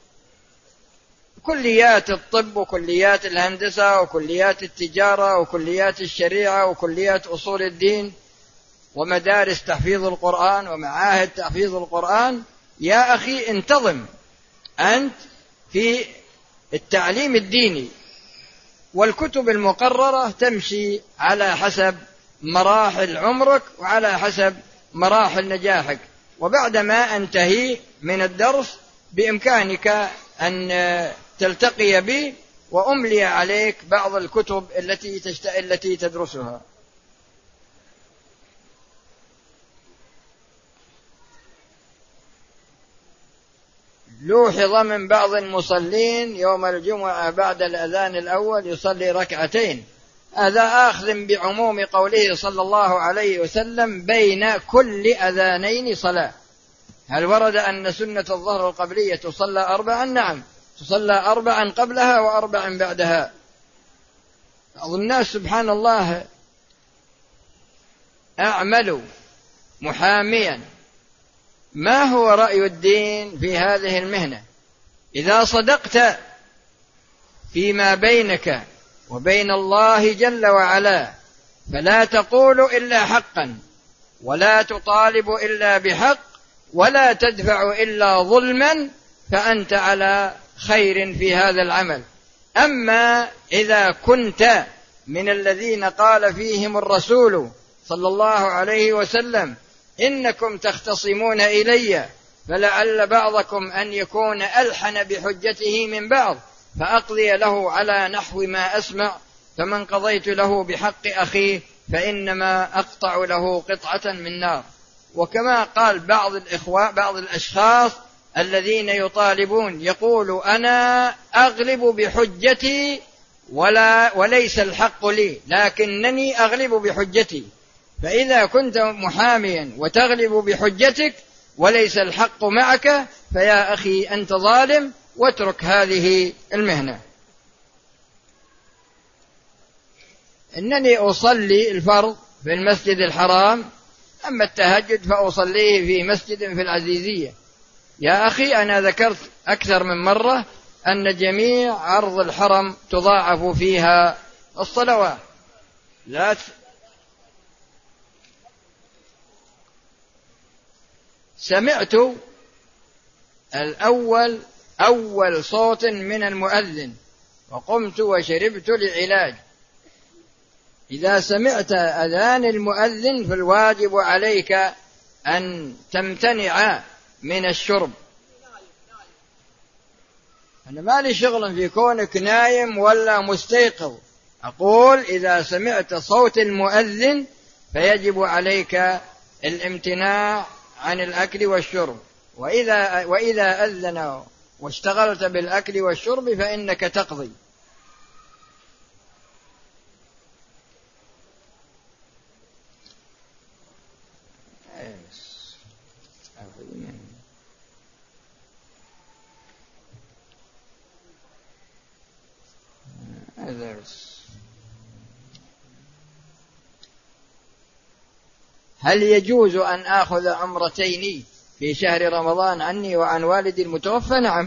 كليات الطب وكليات الهندسة وكليات التجارة وكليات الشريعة وكليات أصول الدين ومدارس تحفيظ القرآن ومعاهد تحفيظ القرآن. يا أخي انتظم أنت في التعليم الديني، والكتب المقررة تمشي على حسب مراحل عمرك وعلى حسب مراحل نجاحك. وبعدما أنتهي من الدرس بإمكانك أن تلتقي بي وأملي عليك بعض الكتب التي تدرسها. لوحظ من بعض المصلين يوم الجمعة بعد الأذان الأول يصلي ركعتين، هذا آخذ بعموم قوله صلى الله عليه وسلم بين كل أذانين صلاة. هل ورد أن سنة الظهر القبلية تصلى 4؟ نعم، تصلى 4 قبلها و4 بعدها. بعض الناس سبحان الله أعملوا محاميا. ما هو رأي الدين في هذه المهنة؟ إذا صدقت فيما بينك وبين الله جل وعلا فلا تقول إلا حقا، ولا تطالب إلا بحق، ولا تدفع إلا ظلما، فأنت على خير في هذا العمل. أما إذا كنت من الذين قال فيهم الرسول صلى الله عليه وسلم إنكم تختصمون إلي فلعل بعضكم أن يكون ألحن بحجته من بعض فأقضي له على نحو ما أسمع، فمن قضيت له بحق أخيه فإنما أقطع له قطعة من نار. وكما قال بعض الأشخاص الذين يطالبون يقول أنا أغلب بحجتي وليس الحق لي، لكنني أغلب بحجتي. فإذا كنت محاميا وتغلب بحجتك وليس الحق معك فيا أخي أنت ظالم، واترك هذه المهنة. إنني أصلي الفرض في المسجد الحرام، أما التهجد فأصليه في مسجد في العزيزية. يا أخي أنا ذكرت أكثر من مرة أن جميع أرض الحرم تضاعف فيها الصلوات. سمعت أول صوت من المؤذن وقمت وشربت لعلاج. إذا سمعت أذان المؤذن فالواجب عليك أن تمتنع من الشرب. أنا ما لي شغل في كونك نايم ولا مستيقظ، أقول إذا سمعت صوت المؤذن فيجب عليك الامتناع عن الأكل والشرب، وإذا أذن واشتغلت بالأكل والشرب فإنك تقضي. هل يجوز أن آخذ عمرتين في شهر رمضان عني وعن والدي المتوفى؟ نعم.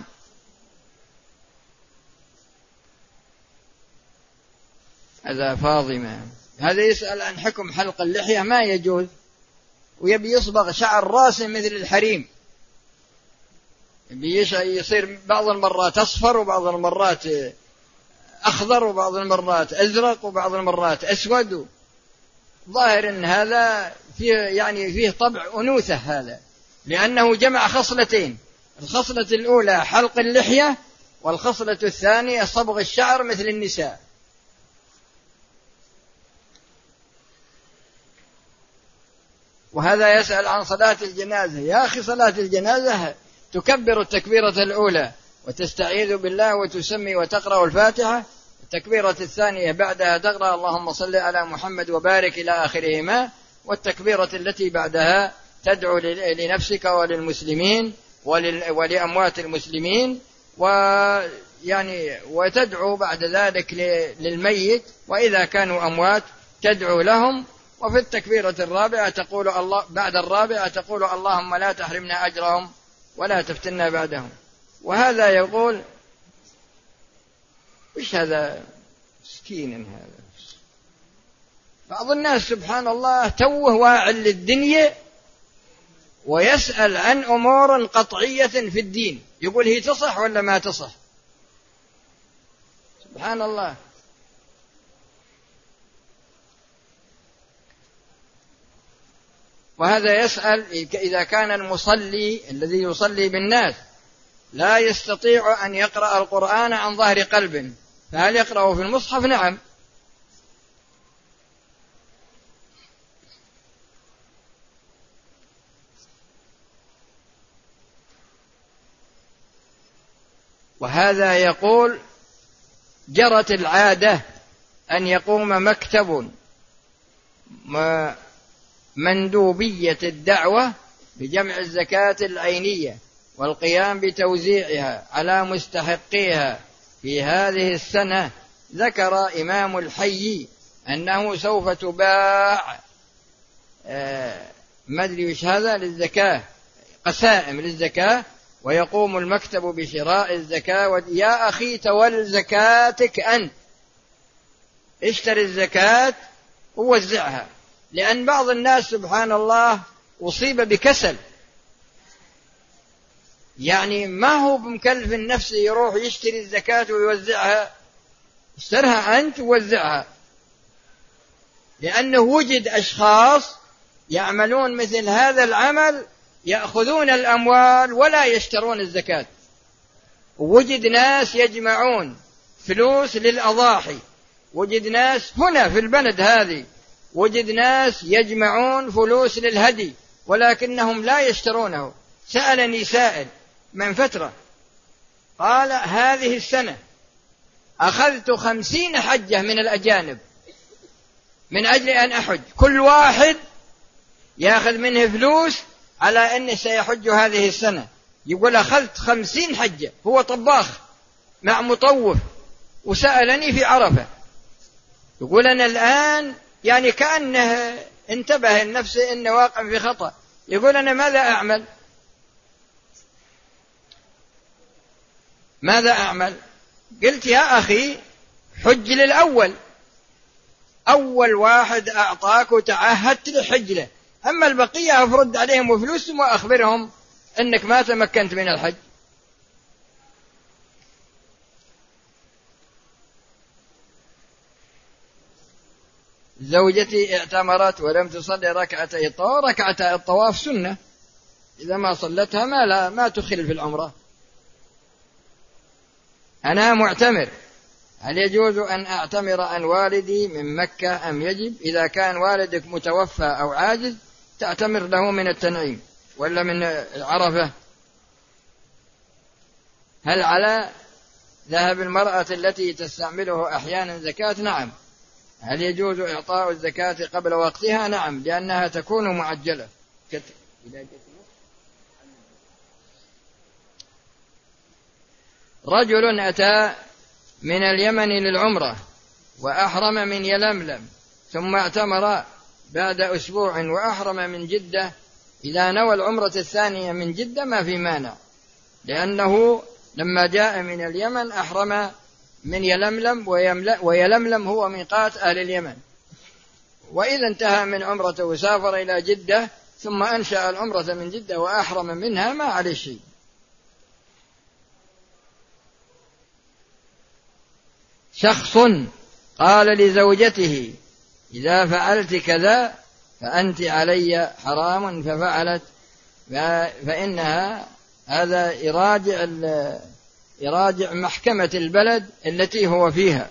هذا فاضمة، هذا يسأل عن حكم حلق اللحية. ما يجوز، ويبي يصبغ شعر راسه مثل الحريم، يصير بعض المرات أصفر وبعض المرات أخضر وبعض المرات أزرق وبعض المرات أسود. ظاهر أن هذا فيه طبع أنوثة، هذا لأنه جمع خصلتين، الخصلة الأولى حلق اللحية، والخصلة الثانية صبغ الشعر مثل النساء. وهذا يسأل عن صلاة الجنازة. يا أخي صلاة الجنازة تكبر التكبيرة الأولى وتستعيذ بالله وتسمي وتقرأ الفاتحة، التكبيرة الثانية بعدها تقرأ اللهم صل على محمد وبارك إلى آخرهما، والتكبيرة التي بعدها تدعو لنفسك وللمسلمين ولأموات المسلمين، وتدعو بعد ذلك للميت، وإذا كانوا أموات تدعو لهم. وفي التكبيرة الرابعة تقول بعد الرابعة تقول اللهم لا تحرمنا أجرهم ولا تفتنا بعدهم. وهذا يقول وش هذا مسكين هذا. بعض الناس سبحان الله توه واعٍ للدنيا ويسأل عن أمور قطعية في الدين، يقول هي تصح ولا ما تصح. سبحان الله. وهذا يسأل إذا كان المصلي الذي يصلي بالناس لا يستطيع أن يقرأ القرآن عن ظهر قلب، فهل يقرأه في المصحف؟ نعم. وهذا يقول جرت العادة أن يقوم مكتب مندوبية الدعوة بجمع الزكاة العينية والقيام بتوزيعها على مستحقيها في هذه السنة. ذكر إمام الحي أنه سوف تباع ما أدري وش هذا للزكاة، قسائم للزكاة، ويقوم المكتب بشراء الزكاة. يا أخي تول زكاتك أنت، اشتري الزكاة ووزعها، لأن بعض الناس سبحان الله أصيب بكسل، يعني ما هو بمكلف النفس يروح يشتري الزكاة ويوزعها، اشترها أنت ووزعها، لأنه وجد أشخاص يعملون مثل هذا العمل يأخذون الأموال ولا يشترون الزكاة. وجد ناس يجمعون فلوس للأضاحي، وجد ناس هنا في البلد هذه وجد ناس يجمعون فلوس للهدي ولكنهم لا يشترونه. سألني سائل من فترة قال هذه السنة أخذت 50 حجة من الأجانب من أجل أن أحج، كل واحد يأخذ منه فلوس على أنه سيحج هذه السنة. يقول أخذت 50 حجة، هو طباخ مع مطوف، وسألني في عرفة يقول أنا الآن يعني كأنه انتبه لنفسه أنه واقع في خطأ، يقول أنا ماذا أعمل؟ قلت يا أخي حج للأول، أول واحد أعطاك وتعهدت لحج له، أما البقية أفرد عليهم فلوسهم وأخبرهم أنك ما تمكنت من الحج. زوجتي اعتمرت ولم تصلي ركعتي الطواف، ركعتي الطواف سنة، إذا ما صلتها ما تخل في العمرة. أنا معتمر، هل يجوز أن أعتمر عن والدي من مكة أم يجب؟ إذا كان والدك متوفى أو عاجز تعتمر له من التنعيم ولا من عرفة. هل على ذهب المرأة التي تستعمله أحيانا زكاة؟ نعم. هل يجوز إعطاء الزكاة قبل وقتها؟ نعم، لأنها تكون معجلة. رجل أتى من اليمن للعمرة وأحرم من يلملم ثم اعتمر بعد أسبوع وأحرم من جدة، إذا نوى العمرة الثانية من جدة ما في مانع، لأنه لما جاء من اليمن أحرم من يلملم، ويلملم هو ميقات أهل اليمن، وإذا انتهى من عمرته وسافر إلى جدة ثم أنشأ العمرة من جدة وأحرم منها ما عليه شيء. شخص قال لزوجته إذا فعلت كذا فأنت علي حرام ففعلت، فإنها هذا يراجع محكمة البلد التي هو فيها،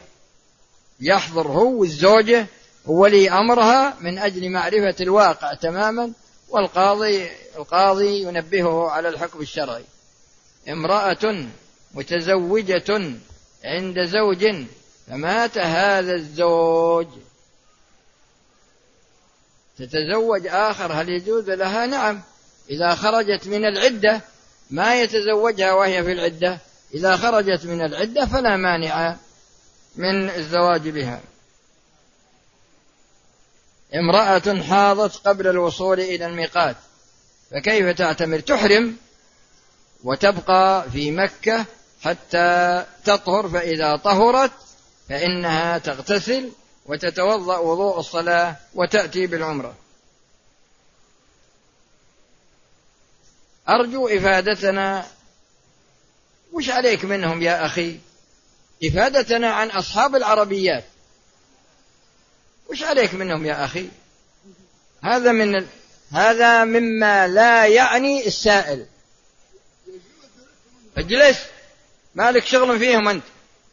يحضر هو والزوجة وولي أمرها من أجل معرفة الواقع تماما القاضي ينبهه على الحكم الشرعي. امرأة متزوجة عند زوج فمات هذا الزوج، تتزوج آخر، هل يجوز لها؟ نعم، إذا خرجت من العدة، ما يتزوجها وهي في العدة، إذا خرجت من العدة فلا مانع من الزواج بها. امرأة حاضت قبل الوصول إلى الميقات فكيف تعتمر؟ تحرم وتبقى في مكة حتى تطهر، فإذا طهرت فإنها تغتسل وتتوضأ وضوء الصلاة وتأتي بالعمرة. أرجو إفادتنا. وش عليك منهم يا أخي؟ إفادتنا عن أصحاب العربيات، وش عليك منهم يا أخي؟ هذا مما لا يعني السائل. اجلس، مالك شغل فيهم أنت،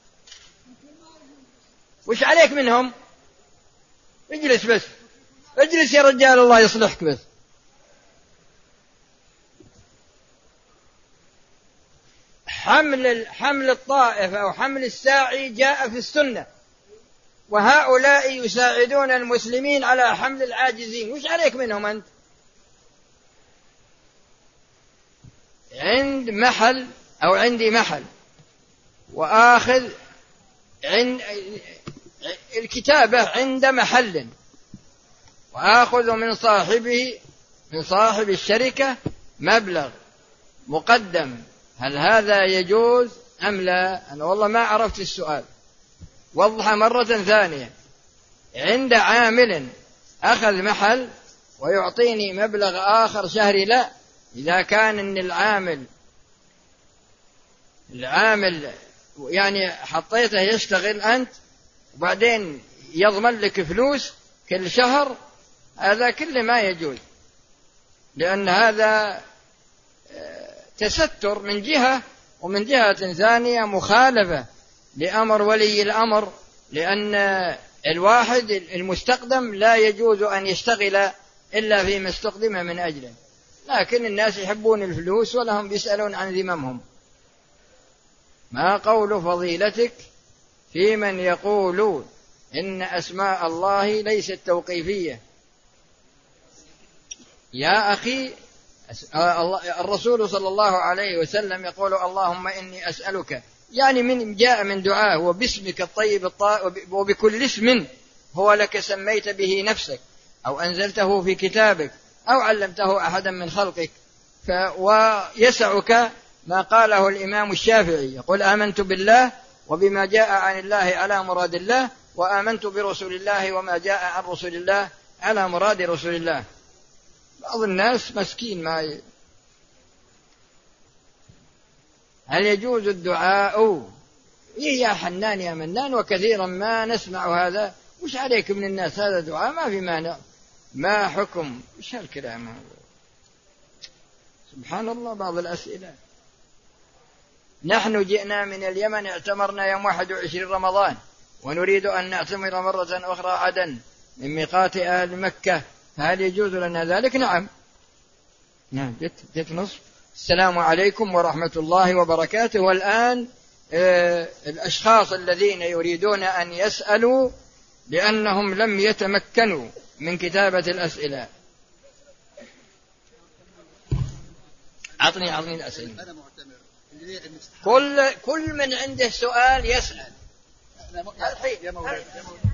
وش عليك منهم؟ اجلس بس، اجلس يا رجال، الله يصلحك بس. حمل الطائف أو حمل الساعي جاء في السنة، وهؤلاء يساعدون المسلمين على حمل العاجزين، وش عليك منهم أنت؟ عندي محل وآخذ الكتابة عند محل، وآخذ من صاحب الشركة مبلغ مقدم، هل هذا يجوز أم لا؟ أنا والله ما عرفت السؤال، وضح مرة ثانية. عند عامل أخذ محل ويعطيني مبلغ آخر شهري، لا. إذا كان إن العامل يعني حطيته يشتغل أنت وبعدين يضمن لك فلوس كل شهر، هذا كله ما يجوز، لأن هذا تستر من جهة، ومن جهة ثانية مخالفة لأمر ولي الأمر، لأن الواحد المستقدم لا يجوز أن يشتغل إلا فيما استقدم من أجله، لكن الناس يحبون الفلوس ولهم يسألون عن ذممهم. ما قول فضيلتك في من يقول إن أسماء الله ليست توقيفية؟ يا أخي، الرسول صلى الله عليه وسلم يقول اللهم إني أسألك، يعني من جاء من دعاه وباسمك الطيب وبكل اسم هو لك سميت به نفسك أو أنزلته في كتابك أو علمته أحدا من خلقك، ويسعك ما قاله الإمام الشافعي، يقول آمنت بالله وبما جاء عن الله على مراد الله، وآمنت برسول الله وما جاء عن رسول الله على مراد رسول الله. بعض الناس مسكين ما هل يجوز الدعاء؟ يا حنان يا منان، وكثيرا ما نسمع هذا. وش عليك من الناس؟ هذا دعاء ما في مانع، ما حكم؟ وش هالكلام هذا؟ سبحان الله. بعض الأسئلة. نحن جئنا من اليمن، اعتمرنا يوم 21 رمضان، ونريد أن نعتمر مرة أخرى عدن من ميقات أهل مكة، فهل يجوز لنا ذلك؟ نعم. جت نصف. السلام عليكم ورحمة الله وبركاته. والآن الأشخاص الذين يريدون أن يسألوا لأنهم لم يتمكنوا من كتابة الأسئلة، أعطني الأسئلة. كل من عنده سؤال يسأل الحين.